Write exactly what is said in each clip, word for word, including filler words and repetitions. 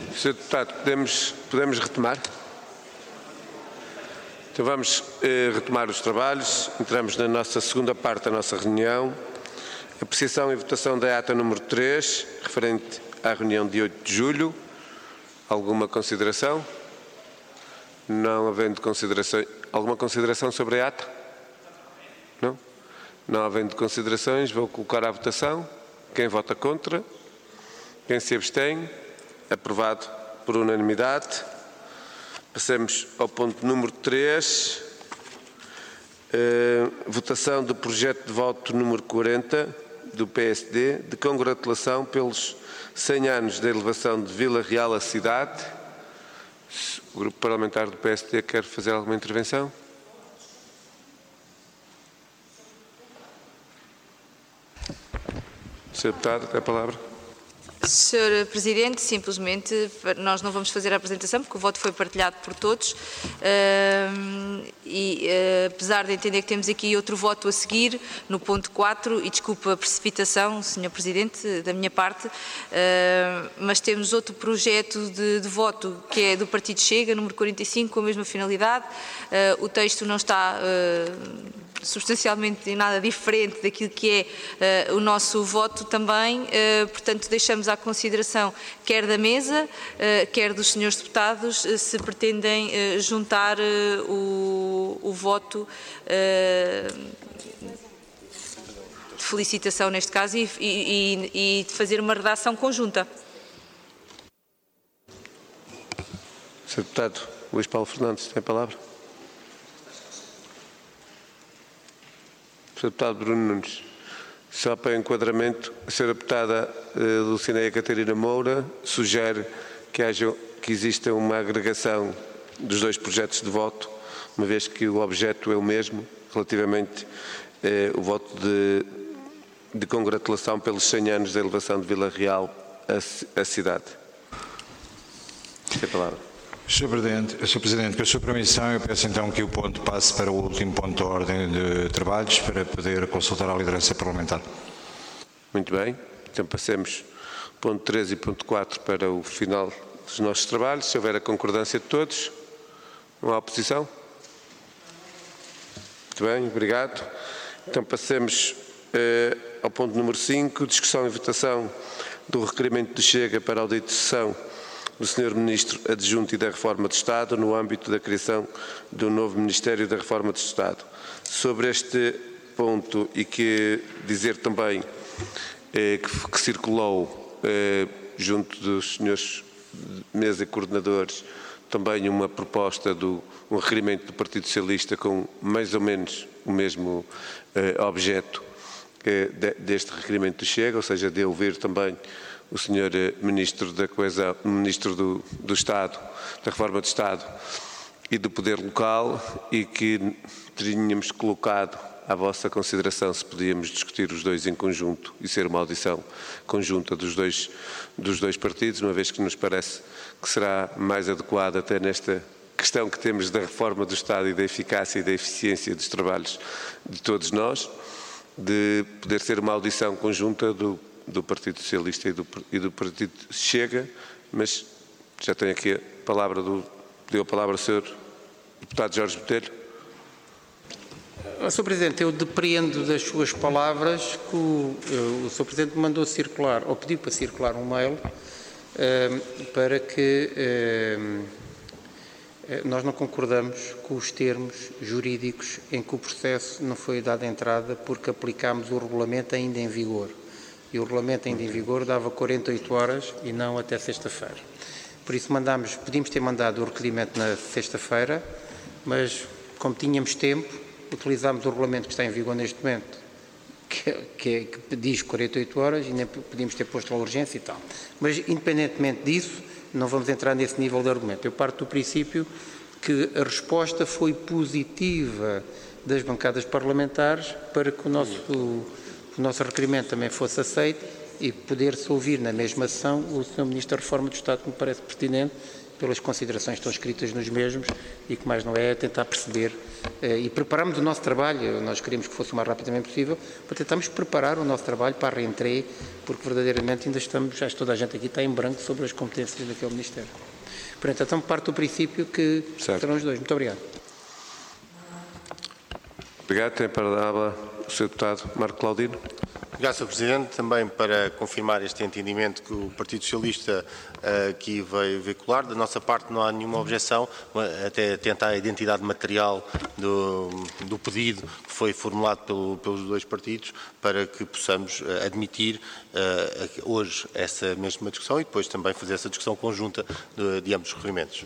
senhor Deputado, podemos, podemos retomar? Então vamos eh, retomar os trabalhos. Entramos na nossa segunda parte da nossa reunião. Apreciação e votação da ata número três, referente à reunião de oito de julho. Alguma consideração? Não havendo consideração. Alguma consideração sobre a ata? Não? Não havendo considerações, vou colocar à votação. Quem vota contra? Quem se abstém? Aprovado por unanimidade. Passamos ao ponto número três. Uh, votação do projeto de voto número quarenta do P S D, de congratulação pelos cem anos da elevação de Vila Real à cidade. O grupo parlamentar do P S D quer fazer alguma intervenção? senhor Deputado, tem a palavra. senhor Presidente, simplesmente nós não vamos fazer a apresentação porque o voto foi partilhado por todos uh, e uh, apesar de entender que temos aqui outro voto a seguir no ponto quatro, e desculpa a precipitação, senhor Presidente, da minha parte, uh, mas temos outro projeto de, de voto que é do Partido Chega, número quarenta e cinco, com a mesma finalidade. Uh, o texto não está uh, substancialmente nada diferente daquilo que é uh, o nosso voto também, uh, portanto deixamos à consideração quer da mesa, uh, quer dos senhores deputados, uh, se pretendem uh, juntar uh, o, o voto uh, de felicitação neste caso e, e, e de fazer uma redação conjunta. senhor Deputado Luís Paulo Fernandes, tem a palavra. senhor Deputado Bruno Nunes, só para enquadramento, a senhora Deputada uh, Dulcineia Catarina Moura sugere que, haja, que exista uma agregação dos dois projetos de voto, uma vez que o objeto é o mesmo, relativamente uh, o voto de, de congratulação pelos cem anos da elevação de Vila Real à, à cidade. Tem a palavra. senhor Presidente, senhor Presidente, com a sua permissão, eu peço então que o ponto passe para o último ponto da ordem de trabalhos, para poder consultar a liderança parlamentar. Muito bem. Então passemos ponto três e ponto quatro para o final dos nossos trabalhos. Se houver a concordância de todos, não há oposição? Muito bem, obrigado. Então passemos uh, ao ponto número cinco, discussão e votação do requerimento do Chega para audito de sessão do senhor Ministro Adjunto e da Reforma do Estado no âmbito da criação do novo Ministério da Reforma do Estado. Sobre este ponto, e que dizer também eh, que, que circulou eh, junto dos senhores mesa e coordenadores também uma proposta, do, um requerimento do Partido Socialista com mais ou menos o mesmo eh, objeto eh, de, deste requerimento do Chega, ou seja, de ouvir também o senhor Ministro da Coesão, Ministro do, do Estado, da Reforma do Estado e do Poder Local, e que tínhamos colocado à vossa consideração se podíamos discutir os dois em conjunto e ser uma audição conjunta dos dois, dos dois partidos, uma vez que nos parece que será mais adequado até nesta questão que temos da reforma do Estado e da eficácia e da eficiência dos trabalhos de todos nós, de poder ser uma audição conjunta do do Partido Socialista e do, e do Partido Chega, mas já tenho aqui a palavra do, deu a palavra ao senhor Deputado Jorge Botelho. senhor Presidente, eu depreendo das suas palavras que o, o senhor Presidente mandou circular, ou pediu para circular um mail, eh, para que eh, nós não concordamos com os termos jurídicos em que o processo não foi dado entrada porque aplicámos o regulamento ainda em vigor. E o regulamento ainda em vigor dava quarenta e oito horas e não até sexta-feira. Por isso mandámos, podíamos ter mandado o requerimento na sexta-feira, mas como tínhamos tempo, utilizámos o regulamento que está em vigor neste momento, que, que, que diz quarenta e oito horas, e nem podíamos ter posto a urgência e tal. Mas independentemente disso, não vamos entrar nesse nível de argumento. Eu parto do princípio que a resposta foi positiva das bancadas parlamentares para que o nosso... o nosso requerimento também fosse aceito e poder-se ouvir na mesma sessão o senhor Ministro da Reforma do Estado, que me parece pertinente, pelas considerações que estão escritas nos mesmos e que mais não é tentar perceber eh, e prepararmos o nosso trabalho. Nós queríamos que fosse o mais rapidamente possível para tentarmos preparar o nosso trabalho para a reentrée, porque verdadeiramente ainda estamos, acho que toda a gente aqui está em branco sobre as competências daquele Ministério. Portanto, então parte do princípio que certo. Serão os dois. Muito obrigado. Obrigado. Tem para a palavra o senhor Deputado Marco Claudino. Obrigado, senhor Presidente. Também para confirmar este entendimento que o Partido Socialista uh, aqui veio veicular. Da nossa parte não há nenhuma objeção, até tentar a identidade material do, do pedido que foi formulado pelo, pelos dois partidos, para que possamos uh, admitir uh, hoje essa mesma discussão e depois também fazer essa discussão conjunta de, de ambos os requerimentos.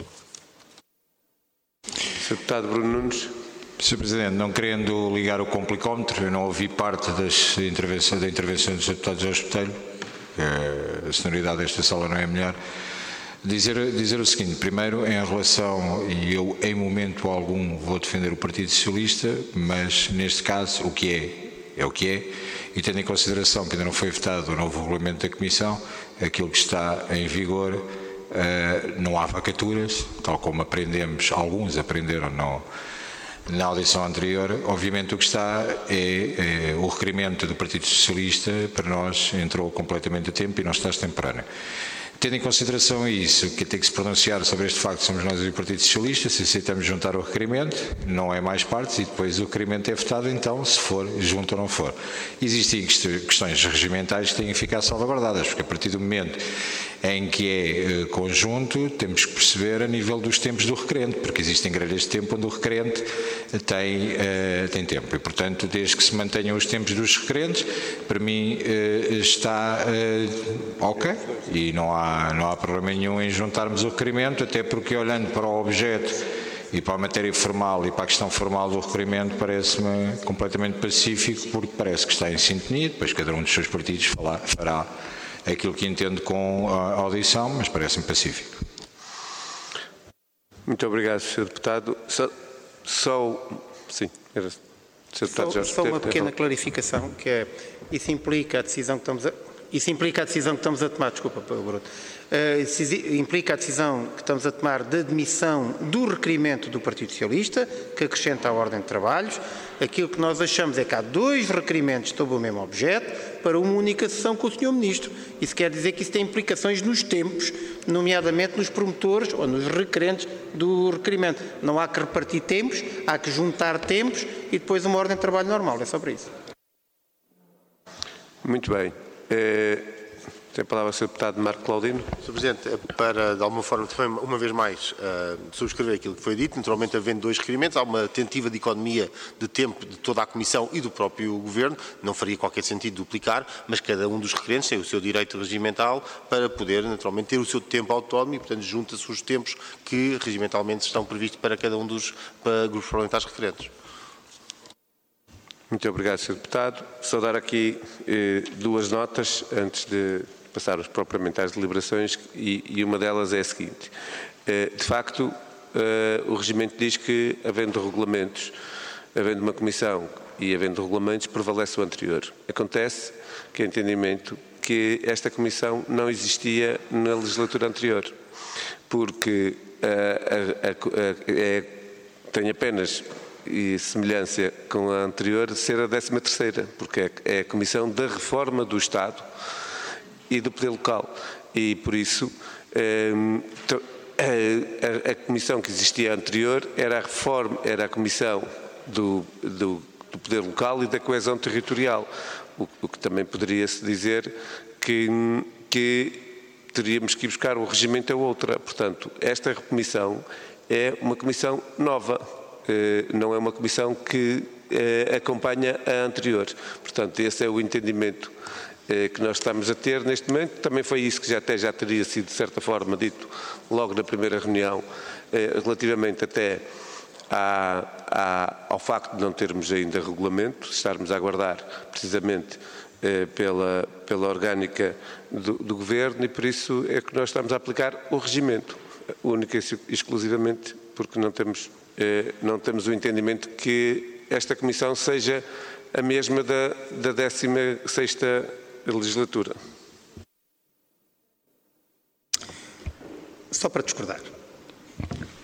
senhor Deputado Bruno Nunes. senhor Presidente, não querendo ligar o complicómetro, eu não ouvi parte das intervenções, da intervenção dos deputados Jorge Botelho, a sonoridade desta sala não é melhor, dizer, dizer o seguinte: primeiro, em relação, e eu em momento algum vou defender o Partido Socialista, mas neste caso o que é, é o que é, e tendo em consideração que ainda não foi votado o novo regulamento da Comissão, aquilo que está em vigor, uh, não há vacaturas, tal como aprendemos, alguns aprenderam no na audição anterior. Obviamente o que está é, é o requerimento do Partido Socialista, para nós entrou completamente a tempo e não está extemporâneo. Tendo em consideração isso, que tem que se pronunciar sobre este facto, somos nós e o Partido Socialista, se aceitamos juntar o requerimento, não é mais partes e depois o requerimento é votado, então, se for junto ou não for. Existem questões regimentais que têm que ficar salvaguardadas, porque a partir do momento em que é conjunto, temos que perceber a nível dos tempos do requerente, porque existem grelhas de tempo onde o requerente tem, uh, tem tempo. E, portanto, desde que se mantenham os tempos dos requerentes, para mim uh, está uh, ok, e não há, não há problema nenhum em juntarmos o requerimento, até porque, olhando para o objeto e para a matéria formal e para a questão formal do requerimento, parece-me completamente pacífico, porque parece que está em sintonia, depois cada um dos seus partidos falar, fará aquilo que entende com a audição, mas parece-me pacífico. Muito obrigado, senhor Deputado. Só, só sim, era, senhor Deputado Só, Jorge só uma Botelho, pequena clarificação, que é, isso implica a decisão que estamos a, isso implica a decisão que estamos a tomar, desculpa, Bruno, Uh, implica a decisão que estamos a tomar de admissão do requerimento do Partido Socialista, que acrescenta à ordem de trabalhos. Aquilo que nós achamos é que há dois requerimentos sobre o mesmo objeto para uma única sessão com o senhor Ministro. Isso quer dizer que isso tem implicações nos tempos, nomeadamente nos promotores ou nos requerentes do requerimento. Não há que repartir tempos, há que juntar tempos e depois uma ordem de trabalho normal. É só para isso. Muito bem. É... Tem a palavra o senhor Deputado Marco Claudino. senhor Presidente, para, de alguma forma, também, uma vez mais, uh, subscrever aquilo que foi dito, naturalmente havendo dois requerimentos, há uma tentativa de economia de tempo de toda a Comissão e do próprio Governo, não faria qualquer sentido duplicar, mas cada um dos requerentes tem o seu direito regimental para poder, naturalmente, ter o seu tempo autónomo e, portanto, junta-se os tempos que regimentalmente estão previstos para cada um dos para grupos parlamentares requerentes. Muito obrigado, senhor Deputado. Só dar aqui eh, duas notas antes de passar os propriamente às deliberações, e, e uma delas é a seguinte. Eh, de facto, eh, o regimento diz que, havendo regulamentos, havendo uma comissão e havendo regulamentos, prevalece o anterior. Acontece que é entendimento que esta comissão não existia na legislatura anterior, porque eh, a, a, a, é, tem apenas e semelhança com a anterior de ser a décima terceira, porque é a Comissão da Reforma do Estado e do Poder Local. E, por isso, a, a Comissão que existia anterior era a reforma, era a Comissão do, do, do Poder Local e da Coesão Territorial, o, o que também poderia-se dizer que, que teríamos que ir buscar o regimento a outra. Portanto, esta Comissão é uma Comissão nova, não é uma comissão que acompanha a anterior. Portanto, esse é o entendimento que nós estamos a ter neste momento. Também foi isso que já até já teria sido, de certa forma, dito logo na primeira reunião, relativamente até à, à, ao facto de não termos ainda regulamento, estarmos a aguardar precisamente pela, pela orgânica do, do Governo, e por isso é que nós estamos a aplicar o regimento, única e exclusivamente porque não temos não temos o entendimento que esta Comissão seja a mesma da, da décima sexta legislatura. Só para discordar.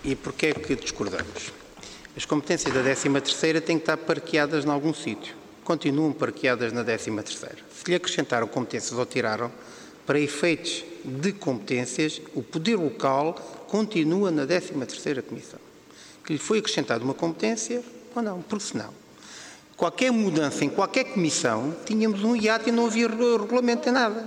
E porquê é que discordamos? As competências da décima terceira têm que estar parqueadas em algum sítio. Continuam parqueadas na décima terceira. Se lhe acrescentaram competências ou tiraram, para efeitos de competências, o poder local continua na décima terceira Comissão. Que lhe foi acrescentada uma competência ou não, porque senão, qualquer mudança em qualquer comissão, tínhamos um hiato e não havia regulamento em nada.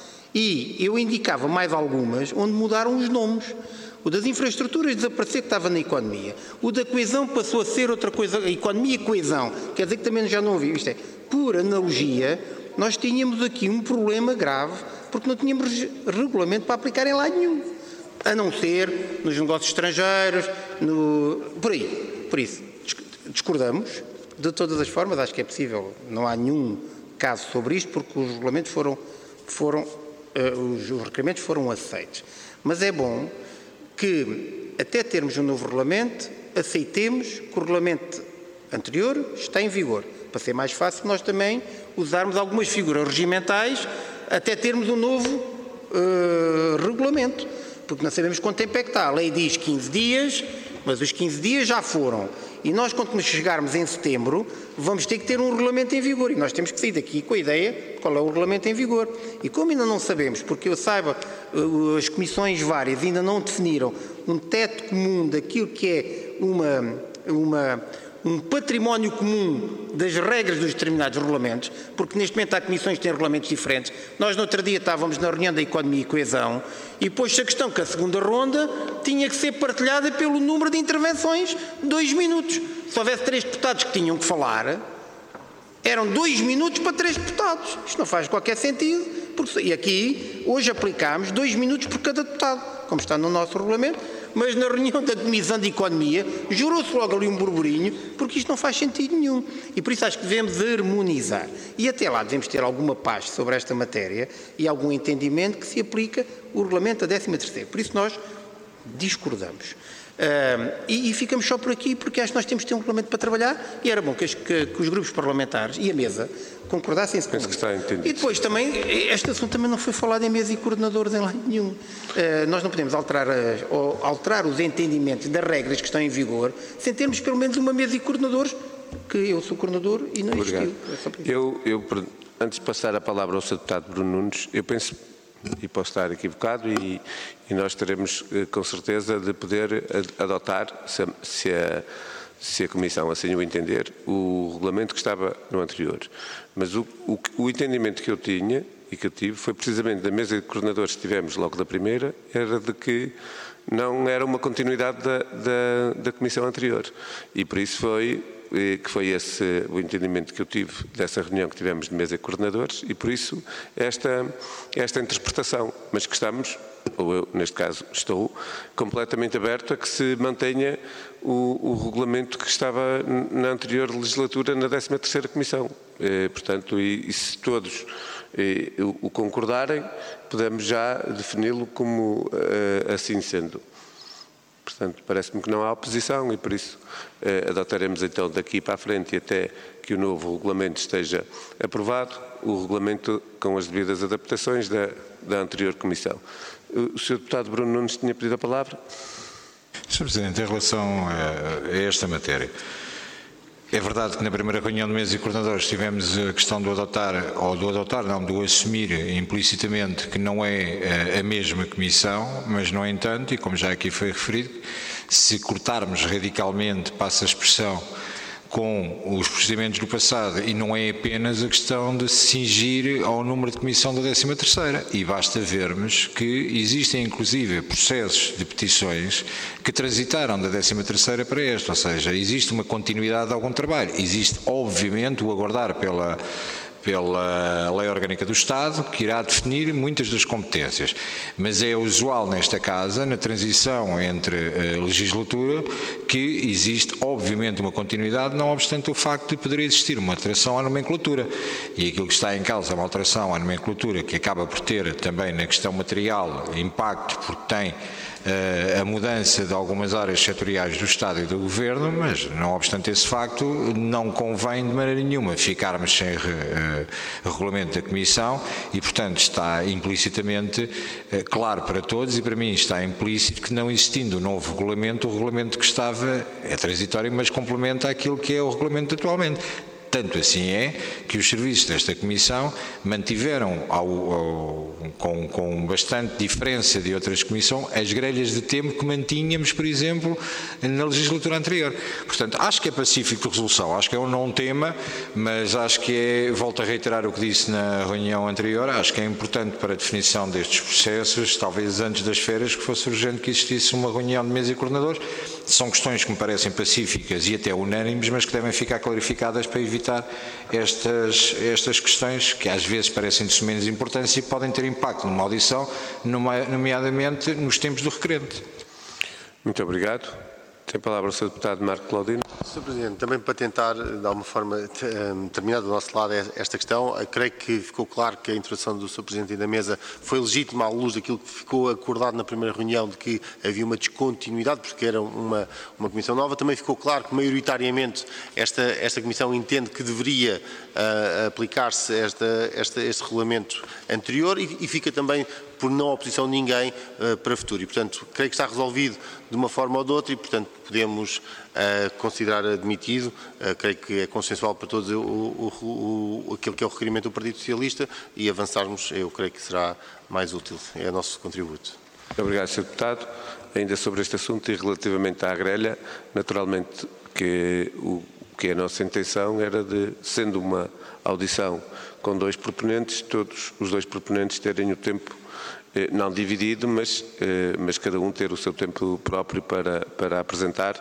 E eu indicava mais algumas onde mudaram os nomes. O das infraestruturas desapareceu, que estava na economia. O da coesão passou a ser outra coisa, a economia e coesão. Quer dizer que também já não havia. Isto é, por analogia, nós tínhamos aqui um problema grave, porque não tínhamos regulamento para aplicar em lado nenhum. A não ser nos negócios estrangeiros, no... por aí. Por isso, discordamos. De todas as formas, acho que é possível. Não há nenhum caso sobre isto, porque os regulamentos foram, foram uh, os requerimentos foram aceitos. Mas é bom que, até termos um novo regulamento, aceitemos que o regulamento anterior está em vigor, para ser mais fácil nós também usarmos algumas figuras regimentais até termos um novo uh, regulamento, porque não sabemos quanto tempo é que está. A lei diz quinze dias, mas os quinze dias já foram. E nós, quando chegarmos em setembro, vamos ter que ter um regulamento em vigor. E nós temos que sair daqui com a ideia de qual é o regulamento em vigor. E como ainda não sabemos, porque eu saiba, as comissões várias ainda não definiram um teto comum daquilo que é uma, uma, um património comum das regras dos determinados regulamentos, porque neste momento há comissões que têm regulamentos diferentes. Nós, no outro dia, estávamos na reunião da Economia e Coesão e pôs-se a questão que a segunda ronda tinha que ser partilhada pelo número de intervenções, dois minutos. Se houvesse três deputados que tinham que falar, eram dois minutos para três deputados. Isto não faz qualquer sentido. Porque, e aqui, hoje aplicámos dois minutos por cada deputado, como está no nosso regulamento, mas na reunião da Comissão de Economia jurou-se logo ali um burburinho, porque isto não faz sentido nenhum. E por isso acho que devemos harmonizar. E até lá devemos ter alguma paz sobre esta matéria e algum entendimento que se aplica o regulamento da décima terceira. Por isso nós discordamos. Uh, e, e ficamos só por aqui, porque acho que nós temos que ter um regulamento para trabalhar e era bom que, as, que, que os grupos parlamentares e a mesa concordassem-se com isso. E depois também, este assunto também não foi falado em mesa e coordenadores em lado nenhum. Uh, nós não podemos alterar, as, ou alterar os entendimentos das regras que estão em vigor sem termos pelo menos uma mesa e coordenadores, que eu sou coordenador e não existiu. É eu, eu, antes de passar a palavra ao senhor deputado Bruno Nunes, eu penso, e posso estar equivocado, e, e nós teremos com certeza de poder adotar, se a, se, a, se a Comissão assim o entender, o regulamento que estava no anterior. Mas o, o, o entendimento que eu tinha e que eu tive foi precisamente da mesa de coordenadores que tivemos logo da primeira, era de que não era uma continuidade da, da, da Comissão anterior. E por isso foi... que foi esse o entendimento que eu tive dessa reunião que tivemos de mesa de coordenadores e por isso esta, esta interpretação, mas que estamos, ou eu neste caso estou, completamente aberto a que se mantenha o, o regulamento que estava na anterior legislatura na décima terceira Comissão. E, portanto, e, e se todos e, o, o concordarem, podemos já defini-lo como uh, assim sendo. Portanto, parece-me que não há oposição e, por isso, eh, adotaremos então daqui para a frente e até que o novo regulamento esteja aprovado, o regulamento com as devidas adaptações da, da anterior Comissão. O senhor Deputado Bruno Nunes tinha pedido a palavra. senhor Presidente, em relação a, a esta matéria, é verdade que na primeira reunião de mesa e coordenadores tivemos a questão do adotar, ou do adotar, não, do assumir implicitamente que não é a, a mesma comissão, mas no entanto, e como já aqui foi referido, se cortarmos radicalmente, passa a expressão, com os procedimentos do passado, e não é apenas a questão de se cingir ao número de comissão da décima terceira, e basta vermos que existem inclusive processos de petições que transitaram da décima terceira para esta, ou seja, existe uma continuidade de algum trabalho, existe obviamente o aguardar pela pela Lei Orgânica do Estado, que irá definir muitas das competências. Mas é usual nesta Casa, na transição entre a legislatura, que existe, obviamente, uma continuidade, não obstante o facto de poder existir uma alteração à nomenclatura. E aquilo que está em causa é uma alteração à nomenclatura que acaba por ter também na questão material impacto, porque tem a mudança de algumas áreas setoriais do Estado e do Governo, mas, não obstante esse facto, não convém de maneira nenhuma ficarmos sem regulamento da Comissão e, portanto, está implicitamente claro para todos e para mim está implícito que, não existindo o novo regulamento, o regulamento que estava é transitório, mas complementa aquilo que é o regulamento atualmente. Tanto assim é que os serviços desta Comissão mantiveram, ao, ao, com, com bastante diferença de outras comissões, as grelhas de tempo que mantínhamos, por exemplo, na legislatura anterior. Portanto, acho que é pacífico de resolução, acho que é um não tema, mas acho que é, volto a reiterar o que disse na reunião anterior, acho que é importante para a definição destes processos, talvez antes das férias, que fosse urgente que existisse uma reunião de mesa e coordenadores. São questões que me parecem pacíficas e até unânimes, mas que devem ficar clarificadas para evitar estas, estas questões que às vezes parecem de menos importância e podem ter impacto numa audição, nomeadamente nos tempos do requerente. Muito obrigado. Tem a palavra o senhor Deputado Marco Claudino. senhor Presidente, também para tentar, de alguma forma, terminar do nosso lado esta questão, creio que ficou claro que a introdução do senhor Presidente da Mesa foi legítima à luz daquilo que ficou acordado na primeira reunião, de que havia uma descontinuidade, porque era uma, uma comissão nova. Também ficou claro que, maioritariamente, esta, esta comissão entende que deveria uh, aplicar-se esta, esta, este regulamento anterior e, e fica também por não oposição de ninguém uh, para o futuro. E, portanto, creio que está resolvido de uma forma ou de outra e, portanto, podemos uh, considerar admitido, uh, creio que é consensual para todos o, o, o, aquilo que é o requerimento do Partido Socialista e avançarmos, eu creio que será mais útil. É o nosso contributo. Muito obrigado, senhor Deputado. Ainda sobre este assunto e relativamente à grelha, naturalmente que o que a nossa intenção era de, sendo uma audição com dois proponentes, todos os dois proponentes terem o tempo não dividido, mas, mas cada um ter o seu tempo próprio para, para apresentar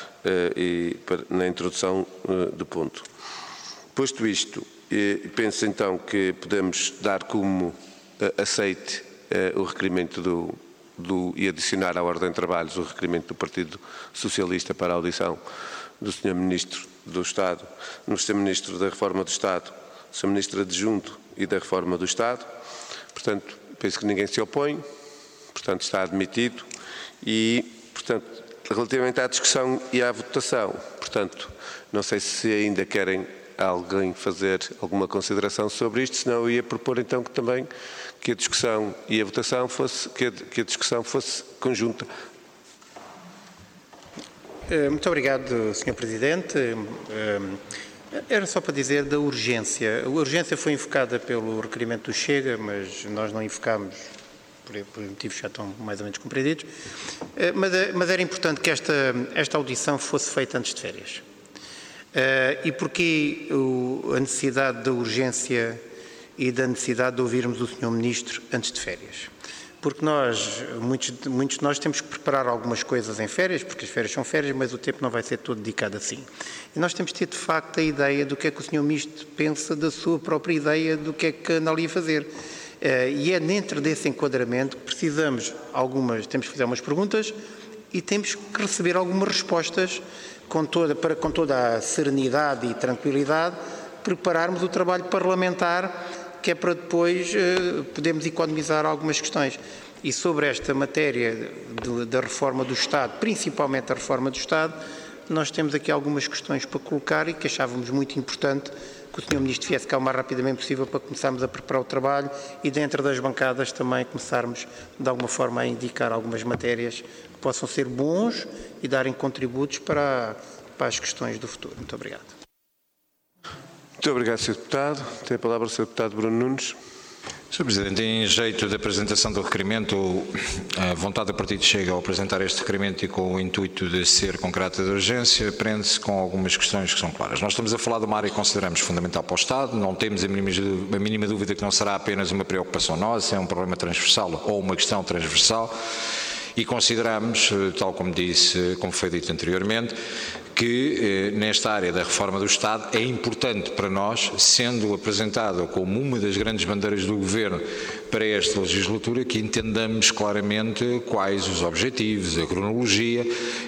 e para, na introdução do ponto. Posto isto, penso então que podemos dar como aceite o requerimento do, do, e adicionar à ordem de trabalhos o requerimento do Partido Socialista para a audição do senhor Ministro do Estado, no senhor Ministro da Reforma do Estado, senhor Ministro Adjunto e da Reforma do Estado. Portanto, penso que ninguém se opõe, portanto está admitido e, portanto, relativamente à discussão e à votação, portanto, não sei se ainda querem alguém fazer alguma consideração sobre isto, senão eu ia propor então que também que a discussão e a votação fosse, que a, que a discussão fosse conjunta. Muito obrigado, senhor Presidente. Era só para dizer da urgência. A urgência foi invocada pelo requerimento do Chega, mas nós não invocámos por motivos que já estão mais ou menos compreendidos. Mas, mas era importante que esta, esta audição fosse feita antes de férias. E porquê a necessidade da urgência e da necessidade de ouvirmos o senhor Ministro antes de férias? Porque nós, muitos, muitos de nós temos que preparar algumas coisas em férias, porque as férias são férias, mas o tempo não vai ser todo dedicado assim. E nós temos de ter, de facto, a ideia do que é que o senhor Ministro pensa da sua própria ideia do que é que anda ali a fazer. E é dentro desse enquadramento que precisamos, algumas, temos que fazer umas perguntas e temos que receber algumas respostas com toda, para, com toda a serenidade e tranquilidade, prepararmos o trabalho parlamentar, que é para depois uh, podermos economizar algumas questões. E sobre esta matéria de, da reforma do Estado, principalmente a reforma do Estado, nós temos aqui algumas questões para colocar e que achávamos muito importante que o senhor Ministro viesse cá o mais rapidamente possível para começarmos a preparar o trabalho e dentro das bancadas também começarmos de alguma forma a indicar algumas matérias que possam ser bons e darem contributos para, para as questões do futuro. Muito obrigado. Muito obrigado, senhor Deputado. Tem a palavra o senhor Deputado Bruno Nunes. senhor Presidente, em jeito de apresentação do requerimento, a vontade do Partido Chega ao apresentar este requerimento e com o intuito de ser com caráter de urgência, prende-se com algumas questões que são claras. Nós estamos a falar de uma área que consideramos fundamental para o Estado, não temos a mínima, a mínima dúvida que não será apenas uma preocupação nossa, é um problema transversal ou uma questão transversal. E consideramos, tal como disse, como foi dito anteriormente, que eh, nesta área da reforma do Estado é importante para nós, sendo apresentado como uma das grandes bandeiras do Governo para esta legislatura que entendamos claramente quais os objetivos, a cronologia,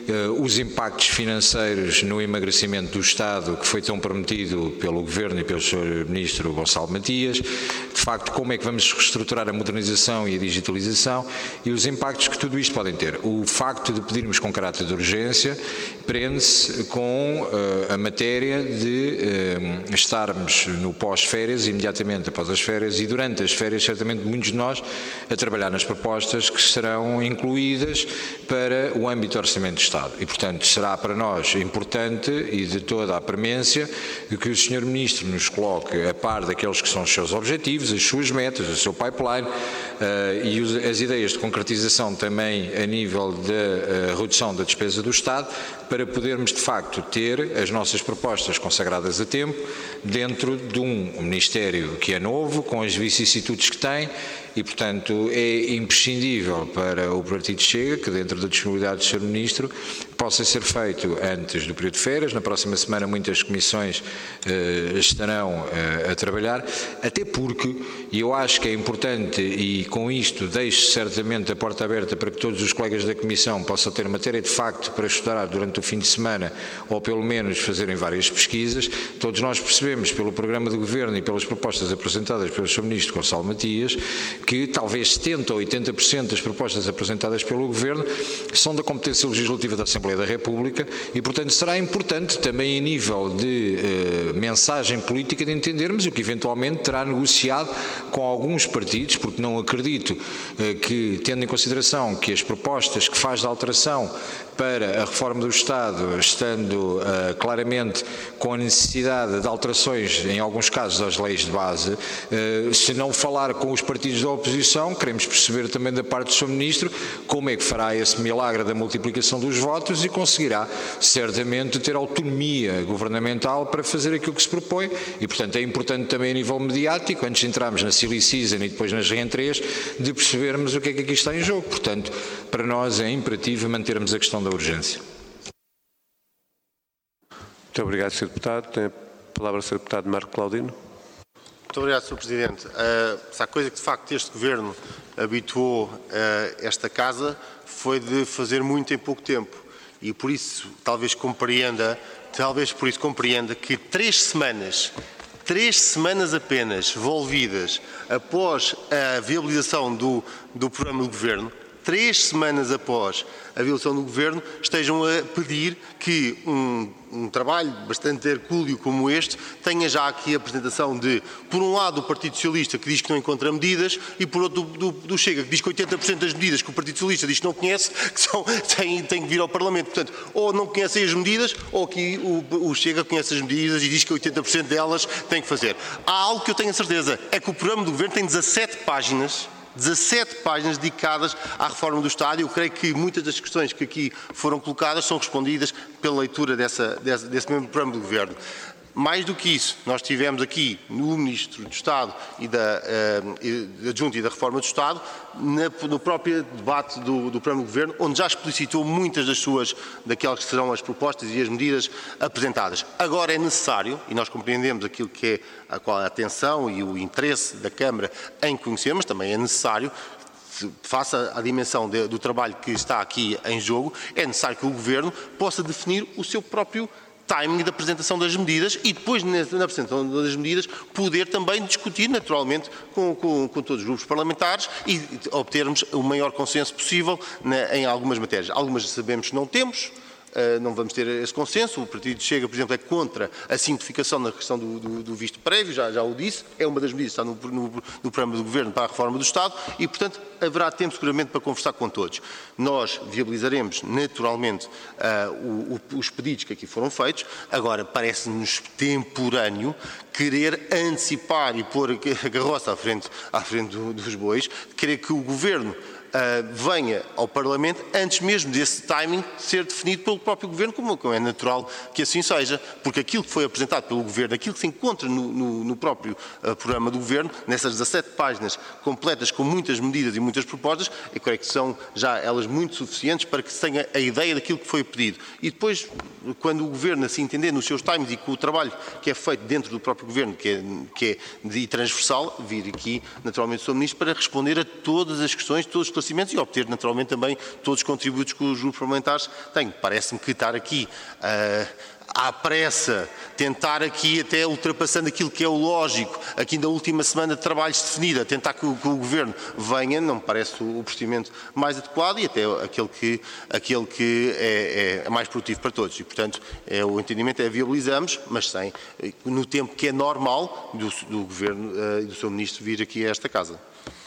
os impactos financeiros no emagrecimento do Estado que foi tão prometido pelo Governo e pelo senhor Ministro Gonçalo Matias, de facto como é que vamos reestruturar a modernização e a digitalização e os impactos que tudo isto podem ter. O facto de pedirmos com caráter de urgência prende-se com uh, a matéria de uh, estarmos no pós-férias, imediatamente após as férias e durante as férias, certamente muitos de nós a trabalhar nas propostas que serão incluídas para o âmbito do Orçamento de Estado. E, portanto, será para nós importante e de toda a premência que o senhor Ministro nos coloque a par daqueles que são os seus objetivos, as suas metas, o seu pipeline uh, e os, as ideias de concretização também a nível da uh, redução da despesa do Estado, para podermos de facto ter as nossas propostas consagradas a tempo dentro de um Ministério que é novo, com as vicissitudes que tem e, portanto, é imprescindível para o Partido Chega que, dentro da disponibilidade do senhor Ministro, possa ser feito antes do período de férias. Na próxima semana muitas comissões uh, estarão uh, a trabalhar, até porque, e eu acho que é importante, e com isto deixo certamente a porta aberta para que todos os colegas da Comissão possam ter matéria de facto para estudar durante o fim de semana, ou pelo menos fazerem várias pesquisas. Todos nós percebemos pelo programa de Governo e pelas propostas apresentadas pelo senhor Ministro Gonçalo Matias, que talvez setenta ou oitenta por cento das propostas apresentadas pelo Governo são da competência legislativa da Assembleia da República e, portanto, será importante também a nível de eh, mensagem política de entendermos o que eventualmente terá negociado com alguns partidos, porque não acredito eh, que, tendo em consideração que as propostas que faz de alteração para a reforma do Estado, estando uh, claramente com a necessidade de alterações, em alguns casos, das leis de base, uh, se não falar com os partidos da oposição, queremos perceber também da parte do senhor Ministro como é que fará esse milagre da multiplicação dos votos e conseguirá certamente ter autonomia governamental para fazer aquilo que se propõe e, portanto, é importante também a nível mediático, antes de entrarmos na Silly Season e depois nas reentrées, de percebermos o que é que aqui está em jogo. Portanto, para nós é imperativo mantermos a questão da urgência. Muito obrigado, senhor Deputado. Tem a palavra o senhor Deputado Marco Claudino. Muito obrigado, senhor Presidente. Uh, se há coisa que, de facto, este Governo habituou uh, esta Casa foi de fazer muito em pouco tempo. E, por isso, talvez compreenda, talvez por isso compreenda que três semanas, três semanas apenas, envolvidas após a viabilização do, do programa do Governo, três semanas após a violação do Governo, estejam a pedir que um, um trabalho bastante hercúleo como este tenha já aqui a apresentação de, por um lado, o Partido Socialista, que diz que não encontra medidas, e por outro, do, do Chega, que diz que oitenta por cento das medidas que o Partido Socialista diz que não conhece, que são, têm, têm que vir ao Parlamento. Portanto, ou não conhecem as medidas, ou que o, o Chega conhece as medidas e diz que oitenta por cento delas têm que fazer. Há algo que eu tenho a certeza, é que o programa do Governo tem dezassete páginas, dezassete páginas dedicadas à reforma do Estado e eu creio que muitas das questões que aqui foram colocadas são respondidas pela leitura dessa, desse, desse mesmo programa do Governo. Mais do que isso, nós tivemos aqui no Ministro do Estado e da, uh, da Junta e da Reforma do Estado, na, no próprio debate do, do programa do Governo, onde já explicitou muitas das suas, daquelas que serão as propostas e as medidas apresentadas. Agora é necessário, e nós compreendemos aquilo que é a, qual é a atenção e o interesse da Câmara em conhecer, mas também é necessário, face à dimensão de, do trabalho que está aqui em jogo, é necessário que o Governo possa definir o seu próprio timing da apresentação das medidas e depois, na apresentação das medidas, poder também discutir naturalmente com, com, com todos os grupos parlamentares e obtermos o maior consenso possível na, em algumas matérias. Algumas sabemos que não temos, uh, não vamos ter esse consenso. O Partido Chega, por exemplo, é contra a simplificação na questão do, do, do visto prévio, já, já o disse, é uma das medidas que está no, no, no programa do Governo para a reforma do Estado e, portanto, haverá tempo seguramente para conversar com todos. Nós viabilizaremos naturalmente uh, o, o, os pedidos que aqui foram feitos. Agora, parece-nos temporâneo querer antecipar e pôr a carroça à frente, à frente do, dos bois, querer que o Governo uh, venha ao Parlamento antes mesmo desse timing ser definido pelo próprio Governo, como, como é natural que assim seja, porque aquilo que foi apresentado pelo Governo, aquilo que se encontra no, no, no próprio uh, programa do Governo, nessas dezassete páginas completas com muitas medidas e muitas propostas, eu creio que são já elas muito suficientes para que se tenha a ideia daquilo que foi pedido. E depois, quando o Governo assim entender nos seus timings e com o trabalho que é feito dentro do próprio Governo, que é, que é de transversal, vir aqui naturalmente o senhor Ministro para responder a todas as questões, todos os esclarecimentos e obter naturalmente também todos os contributos que os grupos parlamentares têm. Parece-me que estar aqui uh, à pressa, tentar aqui até ultrapassando aquilo que é o lógico, aqui na última semana de trabalhos definida, tentar que o, que o Governo venha, não me parece o, o procedimento mais adequado e até aquele que, aquele que é, é mais produtivo para todos. E, portanto, é, o entendimento é viabilizamos, mas sem, no tempo que é normal do, do Governo uh, e do senhor Ministro vir aqui a esta Casa.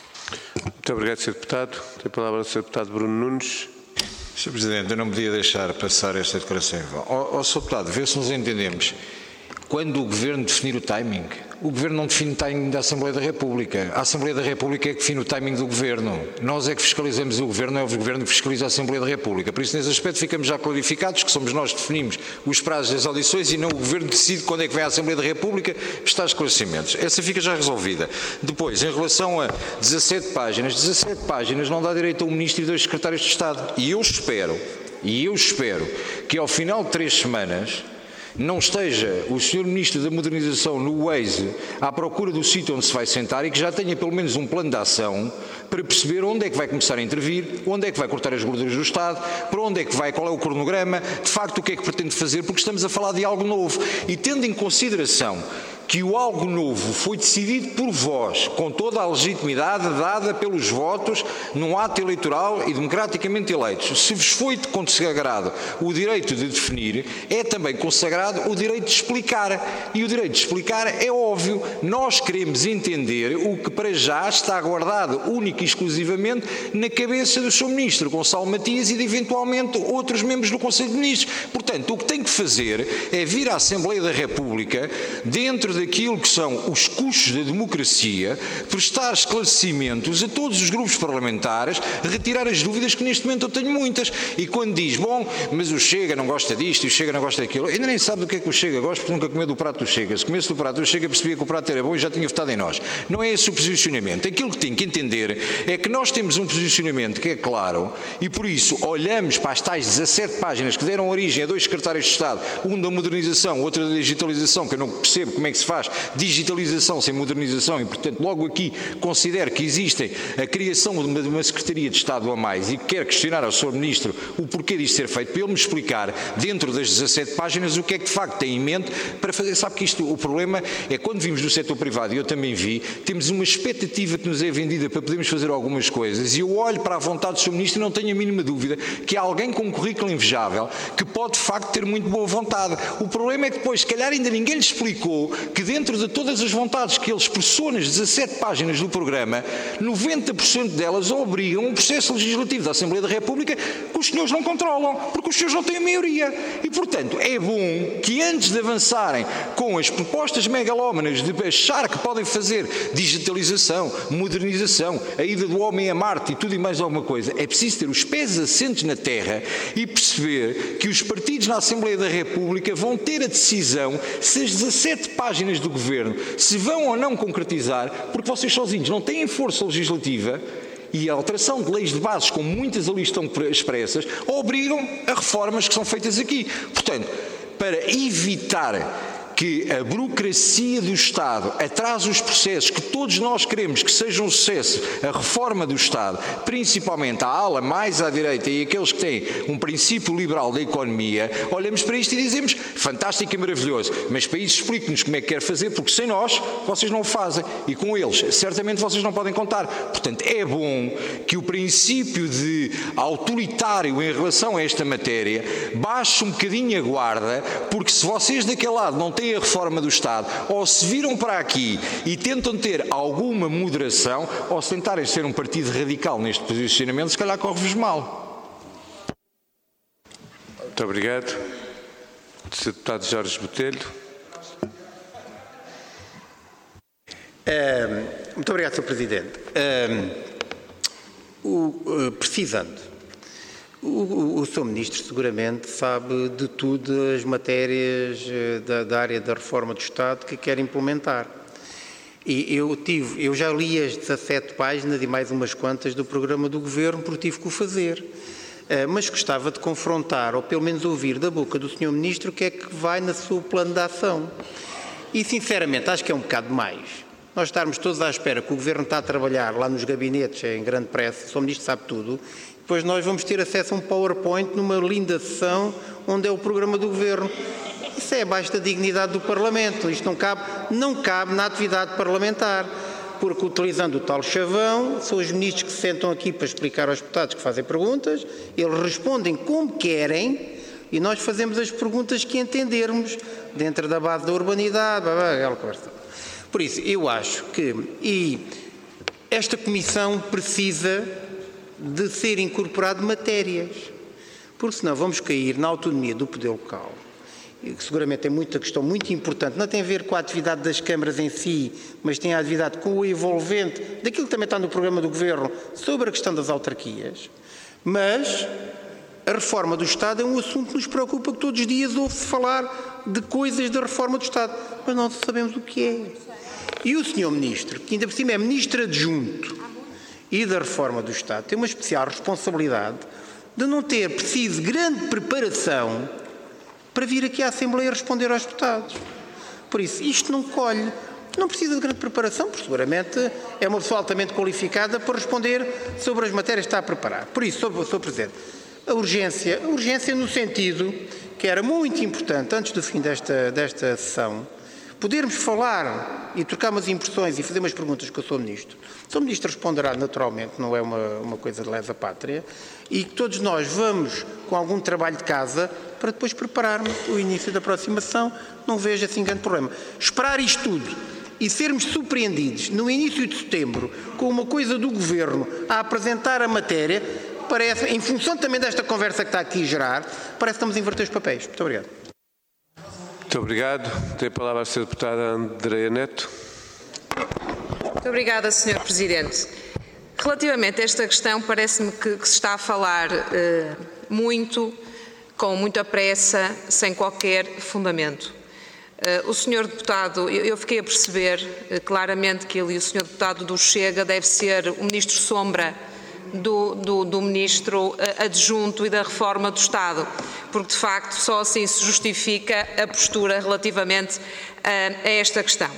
Muito obrigado, senhor Deputado. Tem a palavra o senhor Deputado Bruno Nunes. senhor Presidente, eu não podia deixar passar esta declaração. Ó, ó senhor Deputado, vê se nos entendemos. Quando o Governo definir o timing, o Governo não define o timing da Assembleia da República. A Assembleia da República é que define o timing do Governo. Nós é que fiscalizamos o Governo, não é o Governo que fiscaliza a Assembleia da República. Por isso, nesse aspecto, ficamos já clarificados que somos nós que definimos os prazos das audições e não o Governo que decide quando é que vem à Assembleia da República prestar esclarecimentos. Essa fica já resolvida. Depois, em relação a dezassete páginas, dezassete páginas não dá direito a um Ministro e dois Secretários de Estado. E eu espero, e eu espero que ao final de três semanas não esteja o senhor Ministro da Modernização no Waze à procura do sítio onde se vai sentar e que já tenha pelo menos um plano de ação para perceber onde é que vai começar a intervir, onde é que vai cortar as gorduras do Estado, para onde é que vai, qual é o cronograma, de facto o que é que pretende fazer, porque estamos a falar de algo novo. E tendo em consideração que o algo novo foi decidido por vós, com toda a legitimidade dada pelos votos num ato eleitoral e democraticamente eleitos. Se vos foi consagrado o direito de definir, é também consagrado o direito de explicar. E o direito de explicar é óbvio. Nós queremos entender o que para já está guardado única e exclusivamente na cabeça do senhor Ministro Gonçalo Matias e de eventualmente outros membros do Conselho de Ministros. Portanto, o que tem que fazer é vir à Assembleia da República, dentro daquilo que são os custos da democracia, prestar esclarecimentos a todos os grupos parlamentares, retirar as dúvidas que neste momento eu tenho muitas. E quando diz, bom, mas o Chega não gosta disto e o Chega não gosta daquilo, ainda nem sabe do que é que o Chega gosta porque nunca comeu do prato do Chega. Se comesse do prato do Chega percebia que o prato era bom e já tinha votado em nós. Não é esse o posicionamento. Aquilo que tem que entender é que nós temos um posicionamento que é claro e por isso olhamos para as tais dezassete páginas que deram origem a dois secretários de Estado, um da modernização, outro da digitalização, que eu não percebo como é que se faz digitalização sem modernização e, portanto, logo aqui considero que existem a criação de uma, de uma Secretaria de Estado a mais e quero questionar ao senhor Ministro o porquê disto ser feito, para ele me explicar dentro das dezassete páginas o que é que de facto tem em mente para fazer. Sabe que isto, o problema é quando vimos do setor privado, e eu também vi, temos uma expectativa que nos é vendida para podermos fazer algumas coisas e eu olho para a vontade do senhor Ministro e não tenho a mínima dúvida que há alguém com um currículo invejável que pode de facto ter muito boa vontade. O problema é que depois, se calhar ainda ninguém lhe explicou que dentro de todas as vontades que ele expressou nas dezassete páginas do programa, noventa por cento delas obrigam um processo legislativo da Assembleia da República que os senhores não controlam, porque os senhores não têm a maioria. E, portanto, é bom que antes de avançarem com as propostas megalómanas de achar que podem fazer digitalização, modernização, a ida do homem a Marte e tudo e mais alguma coisa, é preciso ter os pés assentes na terra e perceber que os partidos na Assembleia da República vão ter a decisão se as dezassete páginas do Governo se vão ou não concretizar, porque vocês sozinhos não têm força legislativa e a alteração de leis de bases, como muitas ali estão expressas, obrigam a reformas que são feitas aqui. Portanto, para evitar que a burocracia do Estado atrase os processos que todos nós queremos que sejam um sucesso, a reforma do Estado, principalmente a ala mais à direita e aqueles que têm um princípio liberal da economia, olhamos para isto e dizemos, fantástico e maravilhoso, mas para isso explique-nos como é que quer fazer, porque sem nós, vocês não o fazem, e com eles, certamente vocês não podem contar. Portanto, é bom que o princípio de autoritário em relação a esta matéria baixe um bocadinho a guarda, porque se vocês daquele lado não têm a reforma do Estado, ou se viram para aqui e tentam ter alguma moderação, ou se tentarem ser um partido radical neste posicionamento, se calhar corre-vos mal. Muito obrigado. senhor Deputado Jorge Botelho. Um, muito obrigado, senhor Presidente. Um, O, uh, precisando, o, o, o senhor Ministro seguramente sabe de tudo as matérias uh, da, da área da reforma do Estado que quer implementar. E eu, tive, eu já li as dezassete páginas e mais umas quantas do programa do Governo, porque tive que o fazer. Uh, mas gostava de confrontar, ou pelo menos ouvir da boca do senhor Ministro, o que é que vai no seu plano de ação. E, sinceramente, acho que é um bocado demais nós estarmos todos à espera que o Governo está a trabalhar lá nos gabinetes em grande pressa, o senhor Ministro sabe tudo, depois nós vamos ter acesso a um PowerPoint numa linda sessão onde é o programa do Governo. Isso é abaixo da dignidade do Parlamento. Isto não cabe, não cabe na atividade parlamentar. Porque, utilizando o tal chavão, são os ministros que se sentam aqui para explicar aos deputados que fazem perguntas, eles respondem como querem e nós fazemos as perguntas que entendermos dentro da base da urbanidade, blá, blá, aquela conversa. Por isso, eu acho que e esta comissão precisa de ser incorporado matérias, porque senão vamos cair na autonomia do poder local, que seguramente é muita questão muito importante, não tem a ver com a atividade das câmaras em si, mas tem a atividade com o envolvente daquilo que também está no programa do Governo sobre a questão das autarquias. Mas a reforma do Estado é um assunto que nos preocupa, que todos os dias ouve-se falar de coisas da reforma do Estado, mas não sabemos o que é. E o senhor Ministro, que ainda por cima é Ministro Adjunto e da reforma do Estado, tem uma especial responsabilidade de não ter preciso grande preparação para vir aqui à Assembleia responder aos deputados. Por isso, isto não colhe, não precisa de grande preparação, porque seguramente é uma pessoa altamente qualificada para responder sobre as matérias que está a preparar. Por isso, senhor Presidente, a urgência, a urgência no sentido que era muito importante, antes do fim desta, desta sessão, podermos falar e trocar umas impressões e fazer umas perguntas com o senhor Ministro. O senhor Ministro responderá naturalmente, não é uma, uma coisa de lesa pátria, e que todos nós vamos com algum trabalho de casa para depois prepararmos o início da aproximação. Não vejo assim grande problema. Esperar isto tudo e sermos surpreendidos no início de setembro com uma coisa do Governo a apresentar a matéria, parece, em função também desta conversa que está aqui a gerar, parece que estamos a inverter os papéis. Muito obrigado. Muito obrigado. Tem a palavra a senhora deputada Andreia Neto. Muito obrigada, senhor Presidente. Relativamente a esta questão, parece-me que, que se está a falar eh, muito, com muita pressa, sem qualquer fundamento. Eh, o senhor deputado, eu, eu fiquei a perceber eh, claramente que ele e o senhor deputado do Chega deve ser o ministro sombra do, do, do ministro eh, adjunto e da reforma do Estado, porque de facto só assim se justifica a postura relativamente eh, a esta questão.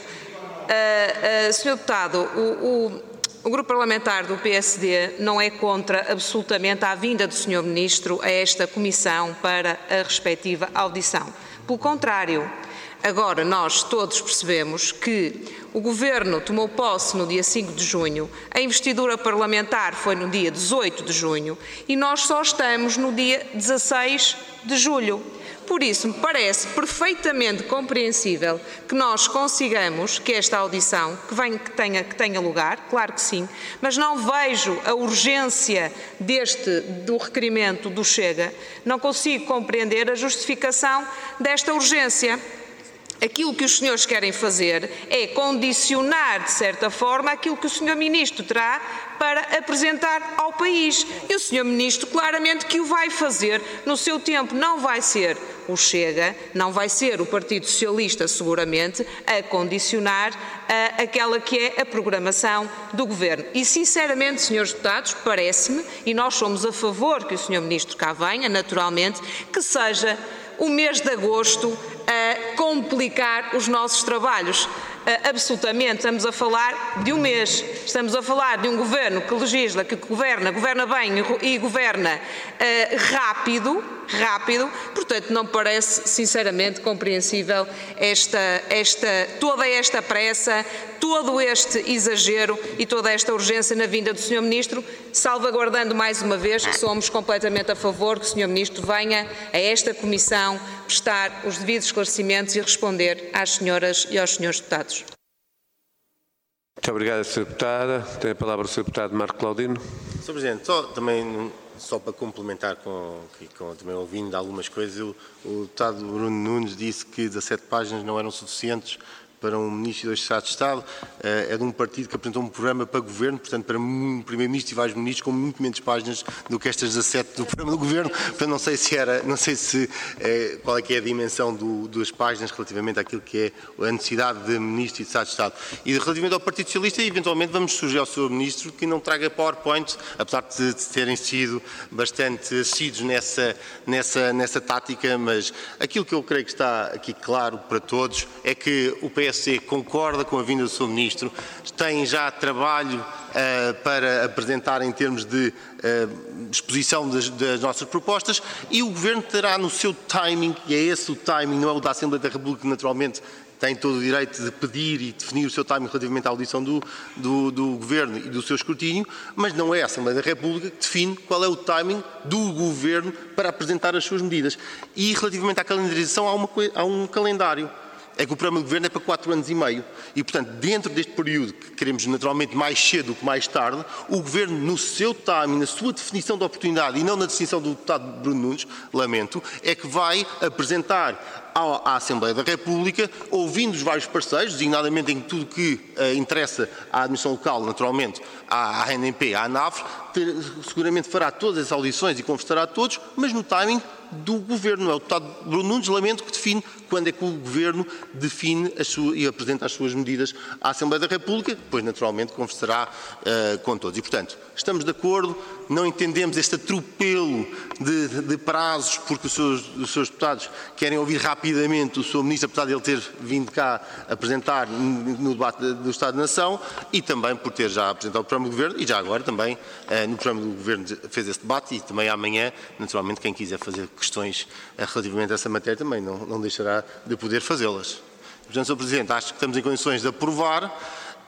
Uh, uh, senhor Deputado, o, o, o Grupo Parlamentar do P S D não é contra absolutamente a vinda do senhor Ministro a esta Comissão para a respectiva audição. Pelo contrário, agora nós todos percebemos que o Governo tomou posse no dia cinco de junho, a investidura parlamentar foi no dia dezoito de junho e nós só estamos no dia dezasseis de julho. Por isso, me parece perfeitamente compreensível que nós consigamos que esta audição, que, venha, que, tenha, que tenha lugar, claro que sim, mas não vejo a urgência deste, do requerimento do Chega, não consigo compreender a justificação desta urgência. Aquilo que os senhores querem fazer é condicionar, de certa forma, aquilo que o senhor Ministro terá para apresentar ao país. E o senhor Ministro claramente que o vai fazer no seu tempo. Não vai ser o Chega, não vai ser o Partido Socialista, seguramente, a condicionar a, aquela que é a programação do Governo. E, sinceramente, senhores deputados, parece-me, e nós somos a favor que o senhor Ministro cá venha, naturalmente, que seja o mês de agosto a complicar os nossos trabalhos. Uh, absolutamente, estamos a falar de um mês, estamos a falar de um governo que legisla, que governa, governa bem e governa uh, rápido, rápido, portanto não parece sinceramente compreensível esta, esta, toda esta pressa, todo este exagero e toda esta urgência na vinda do senhor Ministro, salvaguardando mais uma vez que somos completamente a favor que o senhor Ministro venha a esta Comissão prestar os devidos esclarecimentos e responder às senhoras e aos senhores deputados. Muito obrigado, senhora Deputada. Tem a palavra o senhor Deputado Marco Claudino. senhor Presidente, só, também, só para complementar, com, com, também ouvindo algumas coisas, o, o Deputado Bruno Nunes disse que dezassete páginas não eram suficientes para um Ministro e dois Secretários de Estado, é de um partido que apresentou um programa para Governo, portanto, para um Primeiro-Ministro e vários Ministros, com muito menos páginas do que estas dezassete do programa do Governo. Portanto, não sei se era, não sei se, é, qual é que é a dimensão do, das páginas relativamente àquilo que é a necessidade de Ministro e de Secretário de Estado. E relativamente ao Partido Socialista, eventualmente vamos sugerir ao senhor Ministro que não traga PowerPoint, apesar de, de terem sido bastante assíduos nessa, nessa, nessa tática, mas aquilo que eu creio que está aqui claro para todos é que o P S C concorda com a vinda do senhor Ministro, tem já trabalho uh, para apresentar em termos de uh, exposição das, das nossas propostas e o Governo terá no seu timing, e é esse o timing, não é o da Assembleia da República, que naturalmente tem todo o direito de pedir e definir o seu timing relativamente à audição do, do, do Governo e do seu escrutínio, mas não é a Assembleia da República que define qual é o timing do Governo para apresentar as suas medidas. E relativamente à calendarização há, uma, há um calendário. É que o programa de Governo é para quatro anos e meio e, portanto, dentro deste período que queremos naturalmente mais cedo do que mais tarde, o Governo, no seu timing, na sua definição de oportunidade e não na definição do deputado Bruno Nunes, lamento, é que vai apresentar à Assembleia da República, ouvindo os vários parceiros, designadamente em tudo que uh, interessa à administração local, naturalmente, à, à N M P, à ANAF, ter, seguramente fará todas as audições e conversará a todos, mas no timing do Governo. É o deputado Bruno Nunes, lamento, que define quando é que o Governo define as suas, e apresenta as suas medidas à Assembleia da República, depois naturalmente conversará uh, com todos. E, portanto, estamos de acordo, não entendemos este atropelo de, de, de prazos, porque os seus, os seus deputados querem ouvir rapidamente o seu Ministro, apesar de ele ter vindo cá apresentar no debate do Estado da Nação, e também por ter já apresentado o programa do Governo, e já agora também uh, no programa do Governo fez esse debate, e também amanhã, naturalmente, quem quiser fazer questões uh, relativamente a essa matéria também não, não deixará de poder fazê-las. Portanto, senhor Presidente, acho que estamos em condições de aprovar, uh,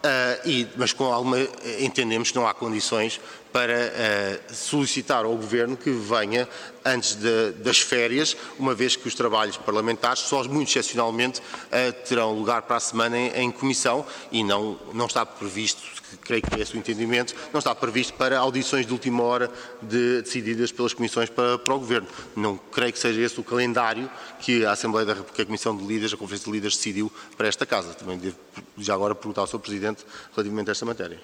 e, mas com alguma, entendemos que não há condições para uh, solicitar ao Governo que venha antes de, das férias, uma vez que os trabalhos parlamentares, só muito excepcionalmente, uh, terão lugar para a semana em, em comissão e não, não está previsto, creio que é esse o entendimento, não está previsto para audições de última hora de, decididas pelas comissões para, para o Governo. Não creio que seja esse o calendário que a Assembleia da República, a Comissão de Líderes, a Conferência de Líderes decidiu para esta Casa. Também devo já agora perguntar ao senhor Presidente relativamente a esta matéria.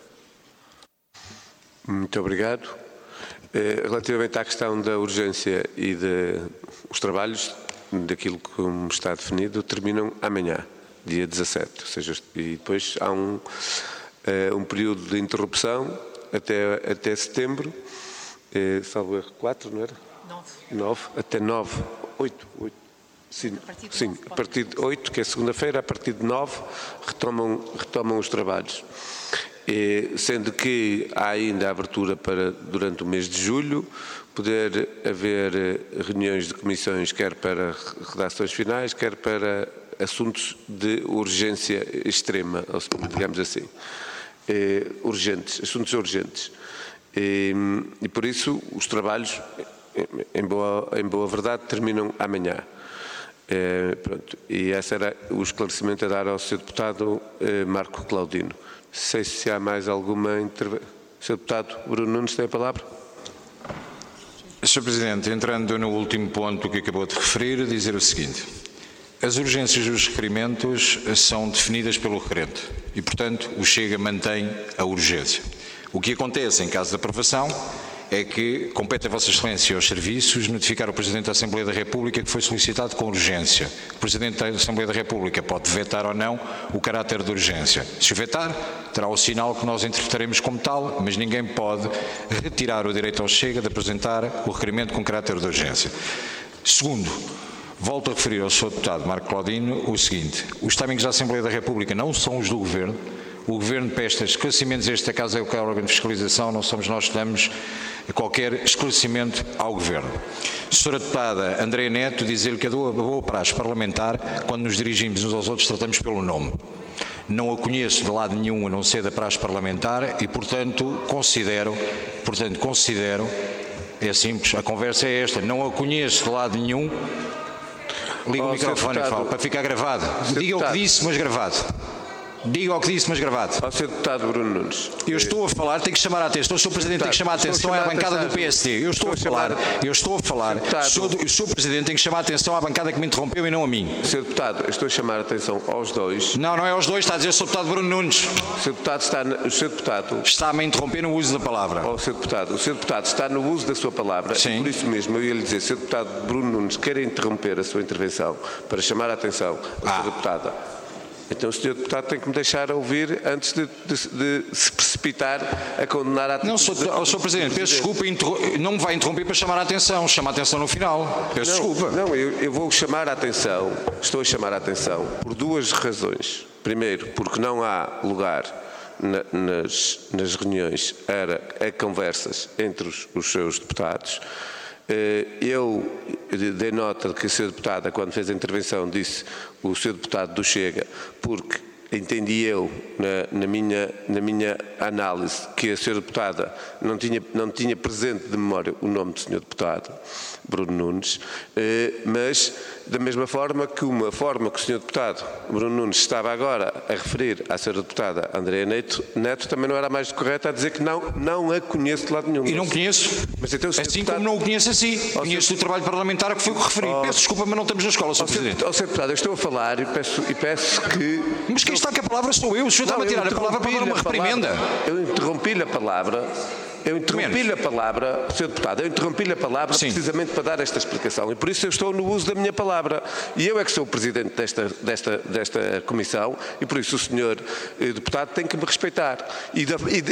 Muito obrigado. Relativamente à questão da urgência e dos trabalhos, daquilo como está definido, terminam amanhã, dia dezassete, ou seja, e depois há um, um período de interrupção até, até setembro, salvo erro, quatro, não era? Nove. Nove, até nove, oito, oito. Sim, a sim, a partir de oito, que é segunda-feira, a partir de nove, retomam, retomam os trabalhos. E, sendo que há ainda a abertura para, durante o mês de julho, poder haver reuniões de comissões, quer para redações finais, quer para assuntos de urgência extrema, digamos assim, e, urgentes, assuntos urgentes. E, e por isso os trabalhos, em boa, em boa verdade, terminam amanhã. É, pronto, e esse era o esclarecimento a dar ao senhor Deputado eh, Marco Claudino. Sei se há mais alguma intervenção. senhor Deputado Bruno Nunes tem a palavra. senhor Presidente, entrando no último ponto que acabou de referir, dizer o seguinte. As urgências dos requerimentos são definidas pelo requerente e, portanto, o Chega mantém a urgência. O que acontece em caso de aprovação é que compete a Vossa Excelência e aos serviços notificar o Presidente da Assembleia da República que foi solicitado com urgência. O Presidente da Assembleia da República pode vetar ou não o caráter de urgência. Se o vetar, terá o sinal que nós interpretaremos como tal, mas ninguém pode retirar o direito ao Chega de apresentar o requerimento com caráter de urgência. Segundo, volto a referir ao senhor Deputado Marco Claudino o seguinte, os timings da Assembleia da República não são os do Governo. O Governo presta esclarecimentos a esta Casa, é o que é o órgão de fiscalização, não somos nós que damos qualquer esclarecimento ao Governo. Senhora Deputada Andréa Neto, dizer-lhe que a boa praxe parlamentar, quando nos dirigimos uns aos outros, tratamos pelo nome. Não a conheço de lado nenhum, a não ser da praxe parlamentar, e, portanto, considero, portanto, considero, é simples, a conversa é esta, não a conheço de lado nenhum, liga oh, o microfone e fala, para ficar gravado. Diga o que disse, mas gravado. Diga o que disse, mas gravado. Ao senhor Deputado Bruno Nunes. Eu estou a falar, tenho que chamar a atenção. O senhor Presidente tem que chamar a atenção à bancada do P S D. Eu estou a falar, eu estou a falar. O senhor Presidente tem que chamar a atenção à bancada que me interrompeu e não a mim. senhor Deputado, eu estou a chamar a atenção aos dois. Não, não é aos dois, está a dizer o senhor Deputado Bruno Nunes. O senhor Deputado está, o senhor Deputado está-me a interromper no uso da palavra. Oh, senhor Deputado, o senhor Deputado está no uso da sua palavra. Sim. E por isso mesmo eu ia lhe dizer, senhor Deputado Bruno Nunes, quer interromper a sua intervenção para chamar a atenção à Ah. senhora Deputada. Então o senhor Deputado tem que me deixar ouvir antes de, de, de se precipitar a condenar a atitude. Não, senhor, oh, senhor Presidente, peço desculpa, não me vai interromper para chamar a atenção. Chama a atenção no final. Peço Não, desculpa. não eu, eu vou chamar a atenção, estou a chamar a atenção por duas razões. Primeiro, porque não há lugar na, nas, nas reuniões a, a conversas entre os, os seus deputados. Eu dei nota de que a senhora Deputada, quando fez a intervenção, disse o senhor Deputado do Chega, porque entendi eu, na, na, minha, na minha análise, que a senhora Deputada não tinha, não tinha presente de memória o nome do senhor Deputado, Bruno Nunes, mas da mesma forma que uma forma que o senhor Deputado Bruno Nunes estava agora a referir à senhora Deputada Andréa Neto, Neto também não era mais correta a dizer que não, não a conheço de lado nenhum. E não conheço. Mas então, assim deputado... como não o conheço assim. Oh, conheço senhor... o trabalho parlamentar que foi o que referi. Oh... Peço desculpa, mas não estamos na escola, senhor oh, Presidente. Ó, senhor Deputado, eu estou a falar e peço, e peço que... Mas quem está com a palavra sou eu. O senhor está a tirar a palavra para dar uma reprimenda. Eu interrompi-lhe a palavra... Eu interrompi-lhe a palavra, senhor Deputado, eu interrompi-lhe a palavra Sim. precisamente para dar esta explicação e por isso eu estou no uso da minha palavra. E eu é que sou o Presidente desta, desta, desta Comissão e por isso o senhor Deputado tem que me respeitar. E,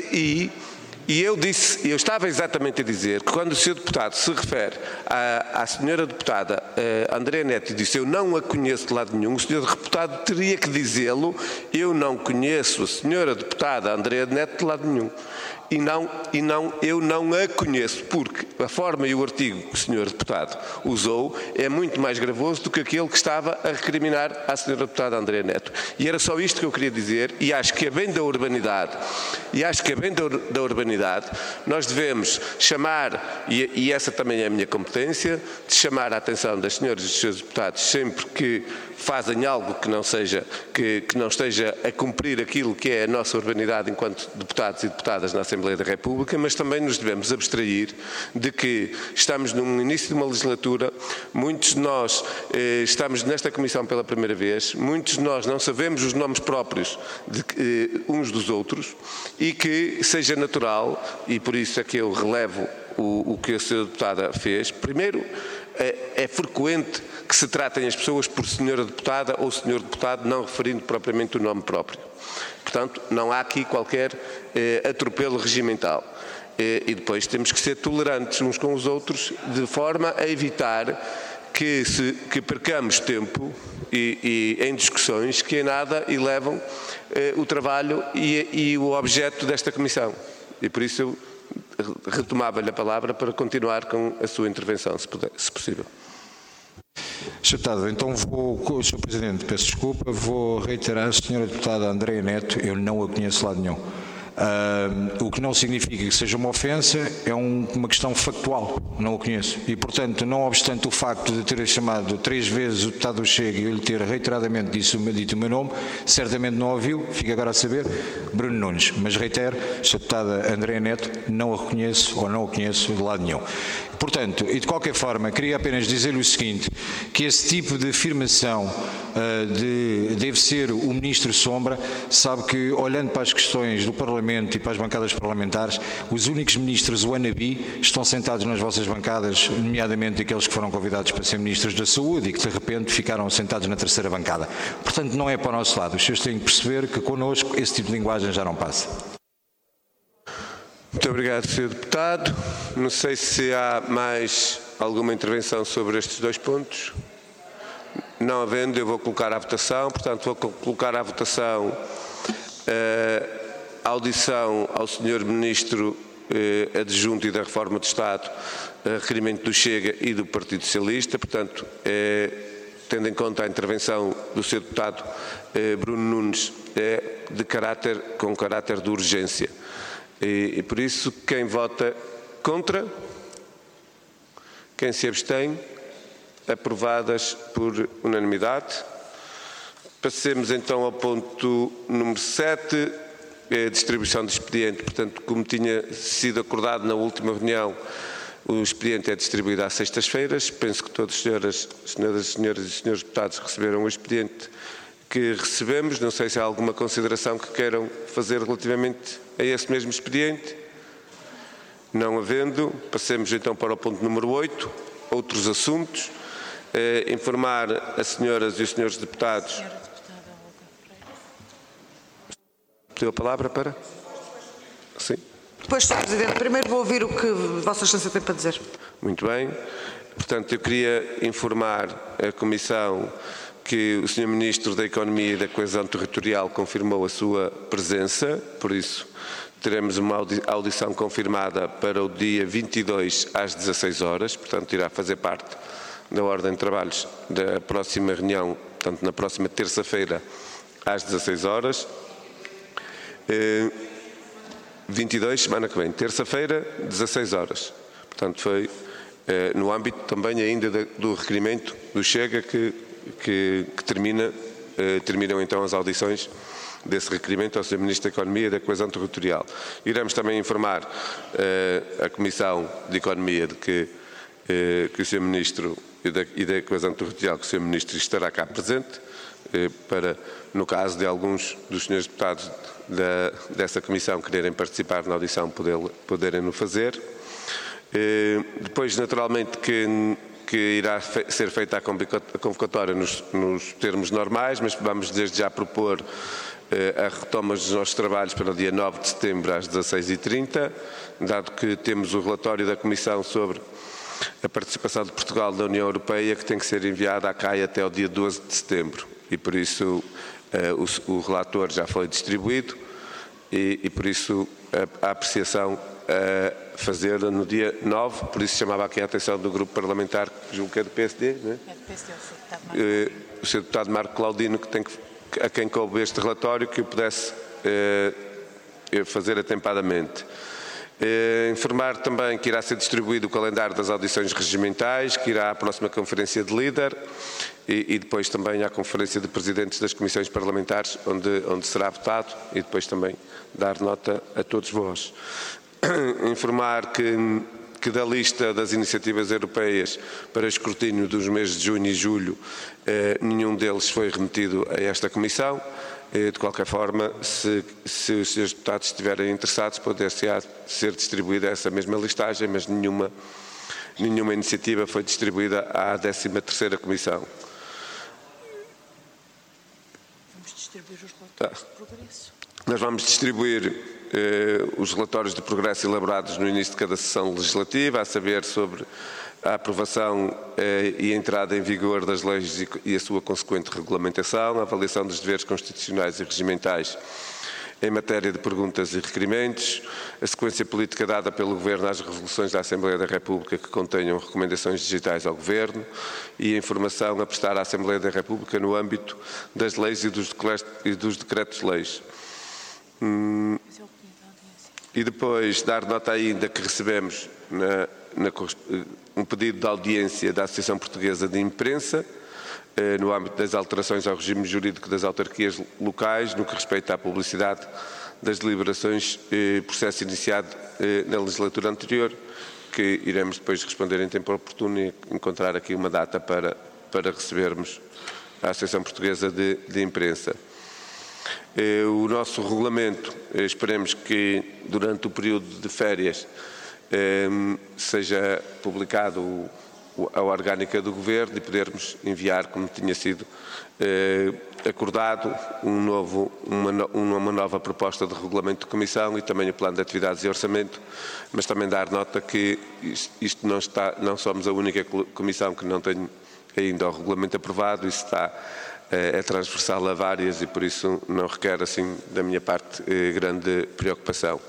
e, e eu disse, eu estava exatamente a dizer que quando o senhor Deputado se refere à, à senhora Deputada uh, Andréa Neto e disse eu não a conheço de lado nenhum, o senhor Deputado teria que dizê-lo, eu não conheço a senhora Deputada Andréa Neto de lado nenhum. E não, e não, eu não a conheço, porque a forma e o artigo que o senhor Deputado usou é muito mais gravoso do que aquele que estava a recriminar à senhora Deputada Andréa Neto. E era só isto que eu queria dizer, e acho que é bem da urbanidade, e acho que é bem da, da urbanidade, nós devemos chamar, e, e essa também é a minha competência, de chamar a atenção das senhoras e dos seus deputados sempre que fazem algo que não seja, que, que não esteja a cumprir aquilo que é a nossa urbanidade enquanto deputados e deputadas na Assembleia da República, mas também nos devemos abstrair de que estamos no início de uma legislatura, muitos de nós eh, estamos nesta Comissão pela primeira vez, muitos de nós não sabemos os nomes próprios de, eh, uns dos outros e que seja natural, e por isso é que eu relevo o, o que a senhora deputada fez, primeiro, é, é frequente que se tratem as pessoas por senhora deputada ou senhor deputado, não referindo propriamente o nome próprio. Portanto, não há aqui qualquer eh, atropelo regimental. Eh, e depois temos que ser tolerantes uns com os outros, de forma a evitar que, se, que percamos tempo e, e em discussões que em nada elevam eh, o trabalho e, e o objeto desta Comissão. E por isso eu retomava-lhe a palavra para continuar com a sua intervenção, se, puder, se possível. senhor Deputado, então vou, senhor Presidente, peço desculpa, vou reiterar, senhora Deputada Andréa Neto, eu não a conheço de lado nenhum. Uh, o que não significa que seja uma ofensa, é um, uma questão factual, não o conheço. E, portanto, não obstante o facto de ter chamado três vezes o deputado do Chega e eu lhe ter reiteradamente dito, dito o meu nome, certamente não ouviu, fica agora a saber, Bruno Nunes. Mas reitero, senhora Deputada Andréa Neto, não a reconheço ou não a conheço de lado nenhum. Portanto, e de qualquer forma, queria apenas dizer-lhe o seguinte, que esse tipo de afirmação uh, de, deve ser o Ministro Sombra, sabe que, olhando para as questões do Parlamento e para as bancadas parlamentares, os únicos ministros wannabe estão sentados nas vossas bancadas, nomeadamente aqueles que foram convidados para ser Ministros da Saúde e que, de repente, ficaram sentados na terceira bancada. Portanto, não é para o nosso lado. Os senhores têm que perceber que, connosco, esse tipo de linguagem já não passa. Muito obrigado, senhor Deputado. Não sei se há mais alguma intervenção sobre estes dois pontos. Não havendo, eu vou colocar à votação. Portanto, vou colocar à votação a audição ao senhor Ministro eh, Adjunto e da Reforma do Estado, a requerimento do Chega e do Partido Socialista. Portanto, eh, tendo em conta a intervenção do senhor Deputado eh, Bruno Nunes, é de caráter, com caráter de urgência. E, e por isso, quem vota contra? Quem se abstém? Aprovadas por unanimidade. Passemos então ao ponto número sete, a distribuição de expediente. Portanto, como tinha sido acordado na última reunião, o expediente é distribuído às sextas-feiras. Penso que todos, senhoras, senhoras, senhoras e senhores deputados, receberam o expediente que recebemos. Não sei se há alguma consideração que queiram fazer relativamente a esse mesmo expediente. Não havendo, passemos então para o ponto número oito, outros assuntos. Eh, informar as senhoras e os senhores deputados. Pediu a palavra para? Sim. Depois, senhor Presidente, primeiro vou ouvir o que Vossa Excelência tem para dizer. Muito bem. Portanto, eu queria informar a Comissão que o senhor Ministro da Economia e da Coesão Territorial confirmou a sua presença, por isso teremos uma audição confirmada para o dia vinte e dois às dezasseis horas, portanto irá fazer parte da ordem de trabalhos da próxima reunião, portanto na próxima terça-feira às dezasseis horas. Eh, vinte e dois, semana que vem, terça-feira, dezasseis horas. Portanto foi eh, no âmbito também ainda de, do requerimento do Chega que, que, que termina, eh, terminam então as audições desse requerimento ao senhor Ministro da Economia e da Coesão Territorial. Iremos também informar eh, a Comissão de Economia de que, eh, que o senhor Ministro e da, e da Coesão Territorial, que o senhor Ministro estará cá presente, eh, para, no caso de alguns dos senhores deputados da, dessa Comissão quererem participar na audição, poder, poderem-no fazer. Eh, depois, naturalmente, que que irá fe ser feita a convocatória nos, nos termos normais, mas vamos desde já propor eh, a retoma dos nossos trabalhos para o dia nove de setembro às dezasseis e trinta, dado que temos o relatório da Comissão sobre a participação de Portugal na União Europeia, que tem que ser enviado à C A I até o dia doze de setembro, e por isso eh, o, o relator já foi distribuído e, e por isso a, a apreciação a fazer no dia nove, por isso chamava aqui a atenção do grupo parlamentar, que julgo que é do P S D, não é? É do P S D, o senhor deputado Marco Claudino, que tem que, a quem coube este relatório, que o pudesse eh, fazer atempadamente. Eh, informar também que irá ser distribuído o calendário das audições regimentais, que irá à próxima conferência de líder e, e depois também à conferência de presidentes das comissões parlamentares, onde, onde será votado, e depois também dar nota a todos vós. Informar que, que da lista das iniciativas europeias para escrutínio dos meses de junho e julho, eh, nenhum deles foi remetido a esta Comissão. Eh, de qualquer forma, se, se os senhores deputados estiverem interessados, poder-se ser distribuída essa mesma listagem, mas nenhuma, nenhuma iniciativa foi distribuída à décima terceira Comissão. Vamos distribuir os relatórios tá. de progresso. Nós vamos distribuir eh, os relatórios de progresso elaborados no início de cada sessão legislativa, a saber sobre a aprovação eh, e a entrada em vigor das leis e, e a sua consequente regulamentação, a avaliação dos deveres constitucionais e regimentais em matéria de perguntas e requerimentos, a sequência política dada pelo Governo às resoluções da Assembleia da República que contenham recomendações digitais ao Governo e a informação a prestar à Assembleia da República no âmbito das leis e dos, e dos decretos-leis. Hum, e depois dar nota ainda que recebemos na, na, um pedido de audiência da Associação Portuguesa de Imprensa eh, no âmbito das alterações ao regime jurídico das autarquias locais no que respeita à publicidade das deliberações, eh, processo iniciado eh, na legislatura anterior, que iremos depois responder em tempo oportuno e encontrar aqui uma data para, para recebermos a Associação Portuguesa de, de Imprensa. O nosso regulamento, esperemos que durante o período de férias seja publicado a orgânica do Governo e podermos enviar, como tinha sido acordado, um novo, uma, uma nova proposta de regulamento de comissão e também o plano de atividades e orçamento, mas também dar nota que isto não está, não somos a única comissão que não tem ainda o regulamento aprovado, isso está é transversal a várias e por isso não requer assim da minha parte grande preocupação.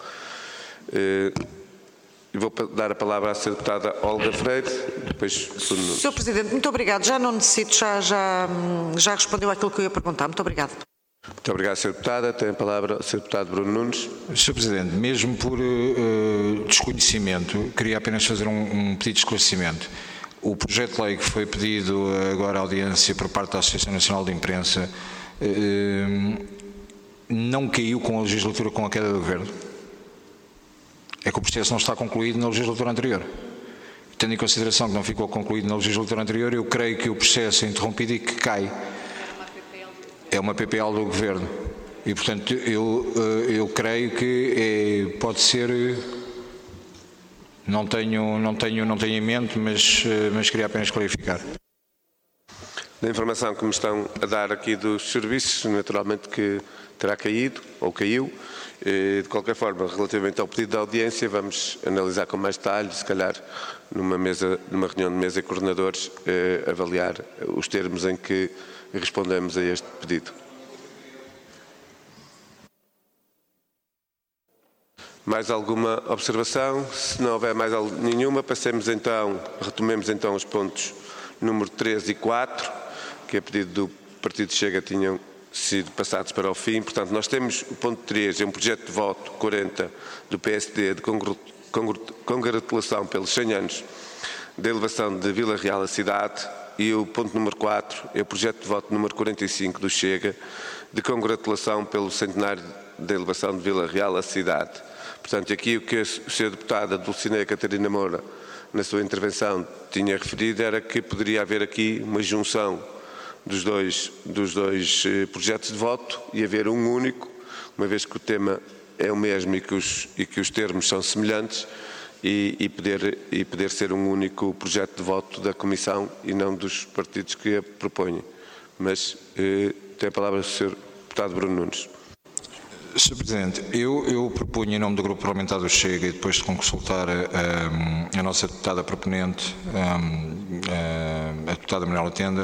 Vou dar a palavra à senhora deputada Olga Freire, depois senhor Presidente, muito obrigado. Já não necessito, já, já, já respondeu àquilo que eu ia perguntar. Muito obrigado. Muito obrigado, senhora Deputada. Tem a palavra o senhor Deputado Bruno Nunes. senhor Presidente, mesmo por uh, desconhecimento, queria apenas fazer um, um pedido de esclarecimento. O projeto de lei que foi pedido agora à audiência por parte da Associação Nacional de Imprensa não caiu com a legislatura com a queda do governo. É que o processo não está concluído na legislatura anterior. Tendo em consideração que não ficou concluído na legislatura anterior, eu creio que o processo é interrompido e que cai. É uma P P L do governo. E, portanto, eu, eu creio que é, pode ser. Não tenho, não tenho, não tenho em mente, mas, mas queria apenas clarificar. Da informação que me estão a dar aqui dos serviços, naturalmente que terá caído, ou caiu. De qualquer forma, relativamente ao pedido de audiência, vamos analisar com mais detalhe, se calhar numa, mesa, numa reunião de mesa de coordenadores, eh, avaliar os termos em que respondemos a este pedido. Mais alguma observação? Se não houver mais nenhuma, passemos então, retomemos então os pontos número três e quatro, que a pedido do Partido Chega tinham sido passados para o fim. Portanto, nós temos o ponto três, é um projeto de voto quarenta do P S D de congratulação pelos cem anos da elevação de Vila Real à cidade, e o ponto número quatro é o projeto de voto número quarenta e cinco do Chega de congratulação pelo centenário da elevação de Vila Real à cidade. Portanto, aqui o que a senhora Deputada Dulcinea Catarina Moura, na sua intervenção, tinha referido era que poderia haver aqui uma junção dos dois, dos dois projetos de voto e haver um único, uma vez que o tema é o mesmo e que os, e que os termos são semelhantes, e, e, poder, e poder ser um único projeto de voto da Comissão e não dos partidos que a propõem. Mas eh, tem a palavra o senhor Deputado Bruno Nunes. senhor Presidente, eu, eu propunho em nome do Grupo Parlamentar do Chega, e depois de consultar a, a, a nossa deputada proponente, a, a deputada Manuela Tender,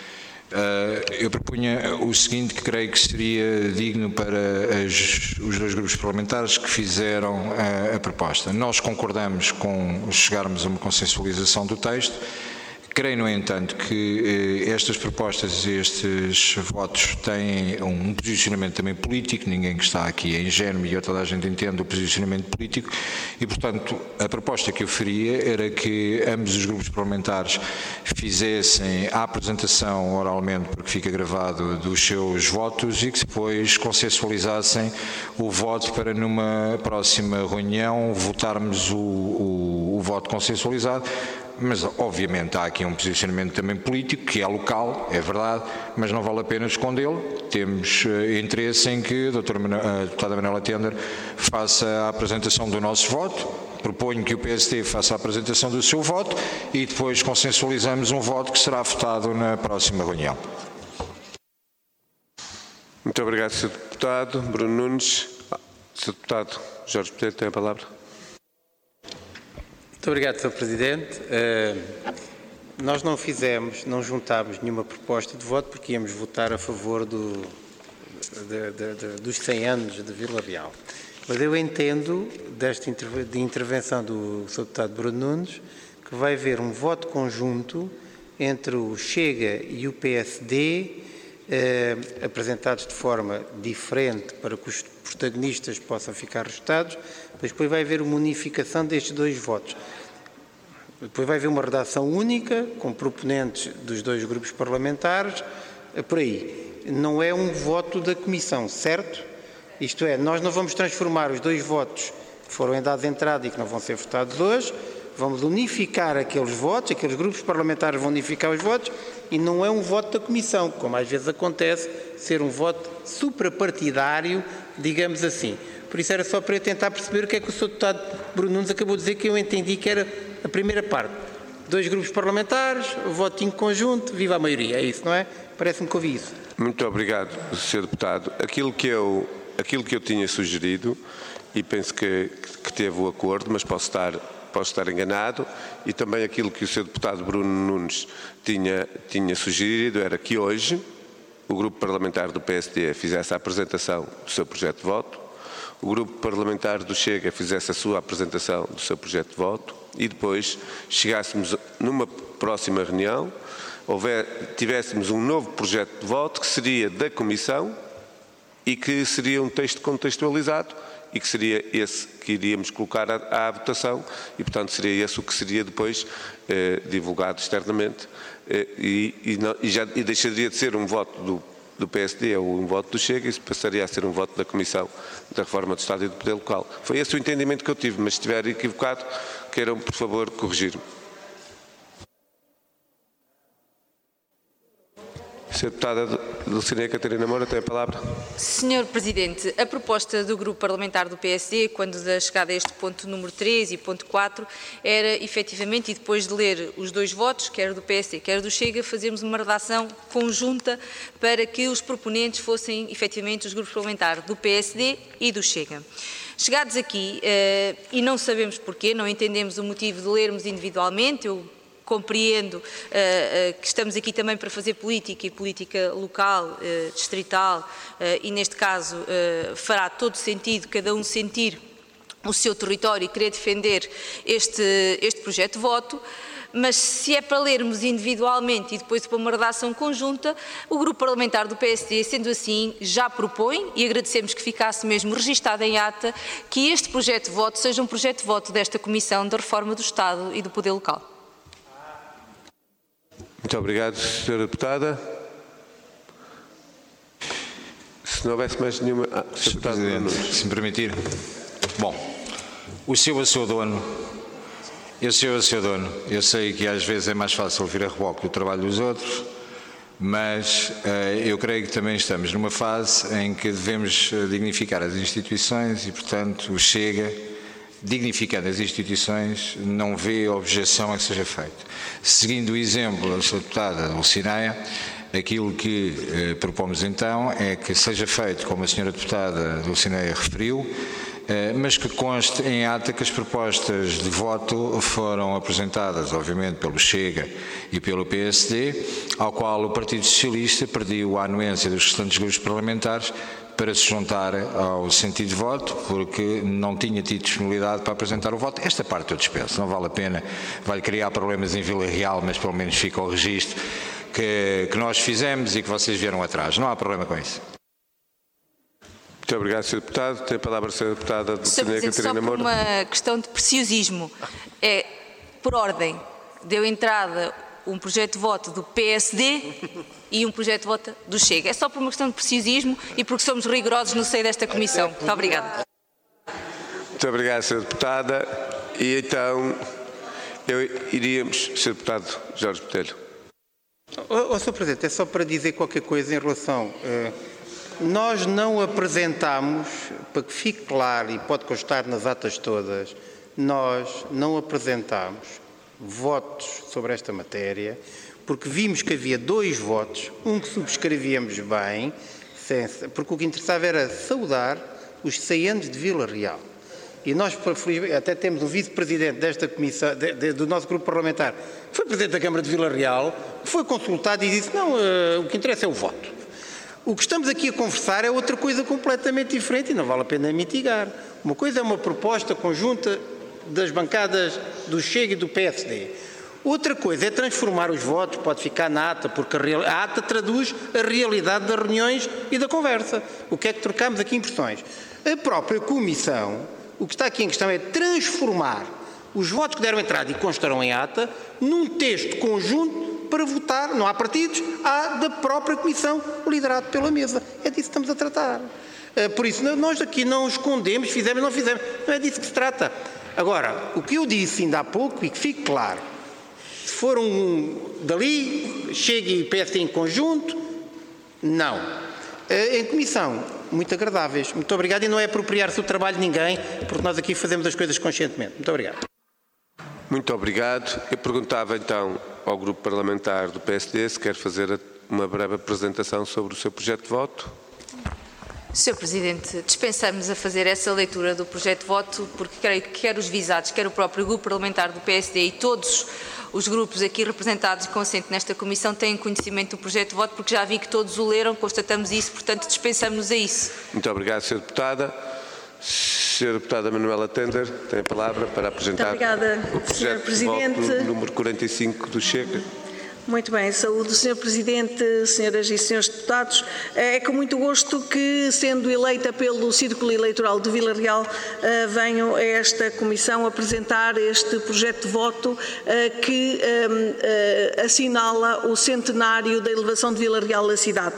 eu propunha o seguinte, que creio que seria digno para as, os dois grupos parlamentares que fizeram a, a proposta. Nós concordamos com chegarmos a uma consensualização do texto. Creio, no entanto, que eh, estas propostas e estes votos têm um posicionamento também político. Ninguém que está aqui é ingênuo e toda a gente entende o posicionamento político e, portanto, a proposta que eu faria era que ambos os grupos parlamentares fizessem a apresentação oralmente, porque fica gravado, dos seus votos e que depois consensualizassem o voto para, numa próxima reunião, votarmos o, o, o voto consensualizado. Mas, obviamente, há aqui um posicionamento também político, que é local, é verdade, mas não vale a pena escondê-lo. Temos uh, interesse em que a doutora Manu- a deputada Manuela Tender faça a apresentação do nosso voto. Proponho que o P S D faça a apresentação do seu voto e depois consensualizamos um voto que será votado na próxima reunião. Muito obrigado, senhor Deputado Bruno Nunes. senhor Deputado Jorge Pereira tem a palavra. Muito obrigado, senhor Presidente. Uh, nós não fizemos, não juntámos nenhuma proposta de voto porque íamos votar a favor do, de, de, de, dos cem anos de Vila Real. Mas eu entendo, desta de intervenção do senhor Deputado Bruno Nunes, que vai haver um voto conjunto entre o Chega e o P S D, uh, apresentados de forma diferente para que os protagonistas possam ficar registados, mas depois vai haver uma unificação destes dois votos. Depois vai haver uma redação única, com proponentes dos dois grupos parlamentares, por aí. Não é um voto da Comissão, certo? Isto é, nós não vamos transformar os dois votos que foram dados de entrada e que não vão ser votados hoje, vamos unificar aqueles votos, aqueles grupos parlamentares vão unificar os votos, e não é um voto da Comissão, como às vezes acontece, ser um voto suprapartidário, digamos assim. Por isso era só para eu tentar perceber o que é que o senhor Deputado Bruno Nunes acabou de dizer, que eu entendi que era a primeira parte. Dois grupos parlamentares, voto em conjunto, viva a maioria, é isso, não é? Parece-me que ouvi isso. Muito obrigado, senhor Deputado. Aquilo que eu, aquilo que eu tinha sugerido, e penso que, que teve o acordo, mas posso estar, posso estar enganado, e também aquilo que o senhor Deputado Bruno Nunes tinha, tinha sugerido, era que hoje o grupo parlamentar do P S D fizesse a apresentação do seu projeto de voto, o grupo parlamentar do Chega fizesse a sua apresentação do seu projeto de voto e depois chegássemos numa próxima reunião, houver, tivéssemos um novo projeto de voto que seria da Comissão e que seria um texto contextualizado e que seria esse que iríamos colocar à, à votação e, portanto, seria esse o que seria depois eh, divulgado externamente eh, e, e, não, e, já, e deixaria de ser um voto do do P S D é um voto do Chega e isso passaria a ser um voto da Comissão da Reforma do Estado e do Poder Local. Foi esse o entendimento que eu tive, mas se estiver equivocado, queiram, por favor, corrigir-me. senhora Deputada Dulcinea Catarina Moura tem a palavra. senhor Presidente, a proposta do Grupo Parlamentar do P S D, quando da chegada a este ponto número três e ponto quatro, era efetivamente, e depois de ler os dois votos, quer do P S D, quer do Chega, fazermos uma redação conjunta para que os proponentes fossem efetivamente os grupos parlamentares do P S D e do Chega. Chegados aqui, uh, e não sabemos porquê, não entendemos o motivo de lermos individualmente, eu compreendo uh, uh, que estamos aqui também para fazer política e política local, uh, distrital, uh, e neste caso uh, fará todo sentido cada um sentir o seu território e querer defender este, este projeto de voto, mas se é para lermos individualmente e depois para uma redação conjunta, o Grupo Parlamentar do P S D, sendo assim, já propõe, e agradecemos que ficasse mesmo registado em ata, que este projeto de voto seja um projeto de voto desta Comissão da Reforma do Estado e do Poder Local. Muito obrigado, senhora Deputada. Se não houvesse mais nenhuma... Ah, senhor Presidente, se me permitir. Bom, o seu a seu dono, eu seu a seu dono, eu sei que às vezes é mais fácil vir a reboque do trabalho dos outros, mas uh, eu creio que também estamos numa fase em que devemos dignificar as instituições e, portanto, o Chega, dignificando as instituições, não vê objeção a que seja feito. Seguindo o exemplo da senhora Deputada Dulcinea, aquilo que eh, propomos então é que seja feito, como a senhora Deputada Dulcinea referiu, eh, mas que conste em ata que as propostas de voto foram apresentadas, obviamente, pelo Chega e pelo P S D, ao qual o Partido Socialista pediu a anuência dos restantes grupos parlamentares para se juntar ao sentido de voto, porque não tinha tido disponibilidade para apresentar o voto. Esta parte eu dispenso, não vale a pena, vai criar problemas em Vila Real, mas pelo menos fica o registro que, que nós fizemos e que vocês vieram atrás. Não há problema com isso. Muito obrigado, senhor Deputado. Tem a palavra a senhora Deputada Dulcinea Catarina Moura. Só por uma questão de preciosismo, é, por ordem, deu entrada um projeto de voto do P S D e um projeto de voto do Chega. É só por uma questão de preciosismo e porque somos rigorosos no seio desta Comissão. Muito obrigada. Muito obrigado, senhora Deputada. E então, eu iríamos, senhor Deputado Jorge Botelho. Oh, oh, senhor Presidente, é só para dizer qualquer coisa em relação... Uh, nós não apresentámos, para que fique claro e pode constar nas atas todas, nós não apresentámos votos sobre esta matéria, porque vimos que havia dois votos, um que subscrevíamos bem, porque o que interessava era saudar os cem de Vila Real. E nós, até temos um vice-presidente desta comissão, de, de, do nosso grupo parlamentar, que foi presidente da Câmara de Vila Real, foi consultado e disse, não, uh, o que interessa é o voto. O que estamos aqui a conversar é outra coisa completamente diferente e não vale a pena mitigar. Uma coisa é uma proposta conjunta das bancadas do Chega e do P S D. Outra coisa é transformar os votos, pode ficar na ata, porque a ata traduz a realidade das reuniões e da conversa. O que é que trocamos aqui impressões? A própria Comissão, o que está aqui em questão é transformar os votos que deram entrada e constarão em ata num texto conjunto para votar, não há partidos, há da própria Comissão, liderado pela mesa. É disso que estamos a tratar. Por isso, nós aqui não escondemos, fizemos, não fizemos. Não é disso que se trata. Agora, o que eu disse ainda há pouco, e que fique claro, se for um dali, Chega e P S D em conjunto, não. Em comissão, muito agradáveis. Muito obrigado e não é apropriar-se o trabalho de ninguém, porque nós aqui fazemos as coisas conscientemente. Muito obrigado. Muito obrigado. Eu perguntava então ao grupo parlamentar do P S D se quer fazer uma breve apresentação sobre o seu projeto de voto. senhor Presidente, dispensamos a fazer essa leitura do projeto de voto, porque creio que quer os visados, quer o próprio grupo parlamentar do P S D e todos os grupos aqui representados e conscientes nesta Comissão têm conhecimento do projeto de voto, porque já vi que todos o leram, constatamos isso, portanto dispensamos a isso. Muito obrigado, senhora Deputada. senhora Deputada Manuela Tender tem a palavra para apresentar Muito obrigada, o projeto senhor Presidente. de voto número quarenta e cinco do Chega. Muito bem, saúde, senhor Presidente, senhoras e senhores deputados. É com muito gosto que, sendo eleita pelo Círculo Eleitoral de Vila Real, venho a esta Comissão apresentar este projeto de voto que assinala o centenário da elevação de Vila Real à cidade.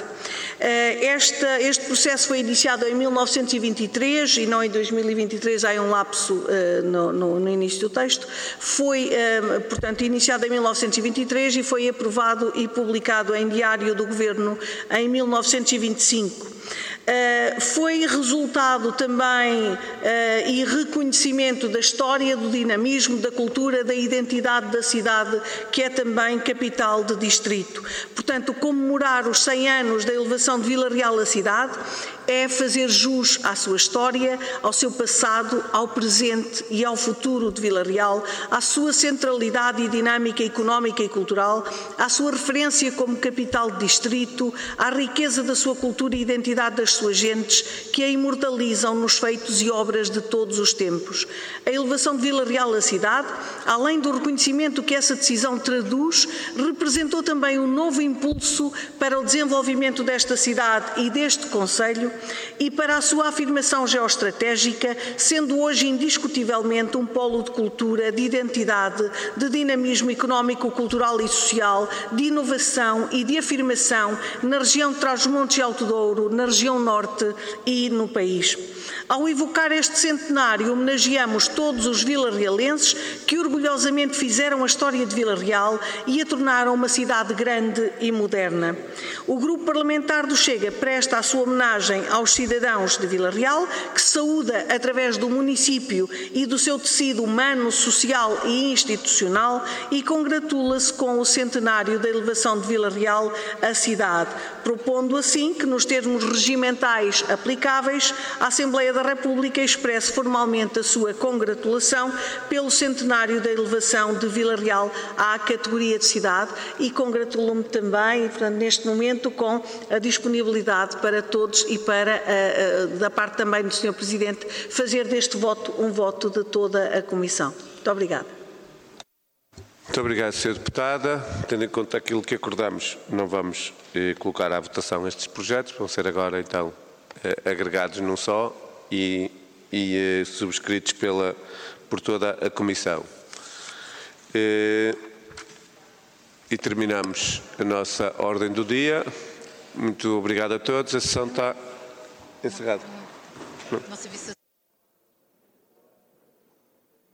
Este, este processo foi iniciado em mil novecentos e vinte e três e não em dois mil e vinte e três, há um lapso no, no, no início do texto. Foi, portanto, iniciado em mil novecentos e vinte e três e foi aprovado e publicado em Diário do Governo em mil novecentos e vinte e cinco. Uh, foi resultado também uh, e reconhecimento da história, do dinamismo, da cultura, da identidade da cidade, que é também capital de distrito. Portanto, comemorar os cem anos da elevação de Vila Real à cidade é fazer jus à sua história, ao seu passado, ao presente e ao futuro de Vila Real, à sua centralidade e dinâmica económica e cultural, à sua referência como capital de distrito, à riqueza da sua cultura e identidade das suas gentes, que a imortalizam nos feitos e obras de todos os tempos. A elevação de Vila Real à cidade, além do reconhecimento que essa decisão traduz, representou também um novo impulso para o desenvolvimento desta cidade e deste concelho e para a sua afirmação geoestratégica, sendo hoje indiscutivelmente um polo de cultura, de identidade, de dinamismo económico, cultural e social, de inovação e de afirmação na região de Trás-os-Montes e Alto Douro, na região norte e no país. Ao evocar este centenário, homenageamos todos os vilarrealenses que orgulhosamente fizeram a história de Vila Real e a tornaram uma cidade grande e moderna. O Grupo Parlamentar do Chega presta a sua homenagem aos cidadãos de Vila Real, que saúda através do município e do seu tecido humano, social e institucional, e congratula-se com o centenário da elevação de Vila Real à cidade, propondo assim que, nos termos regimentais aplicáveis, a Assembleia da República expresse formalmente a sua congratulação pelo centenário da elevação de Vila Real à categoria de cidade, e congratulo-me também, portanto, neste momento, com a disponibilidade para todos e para, da parte também do senhor Presidente, fazer deste voto um voto de toda a Comissão. Muito obrigada. Muito obrigado, senhora Deputada. Tendo em conta aquilo que acordamos, não vamos eh, colocar à votação estes projetos, vão ser agora, então, eh, agregados num só e, e eh, subscritos pela, por toda a Comissão. Eh, e terminamos a nossa ordem do dia. Muito obrigado a todos. A sessão está encerrada.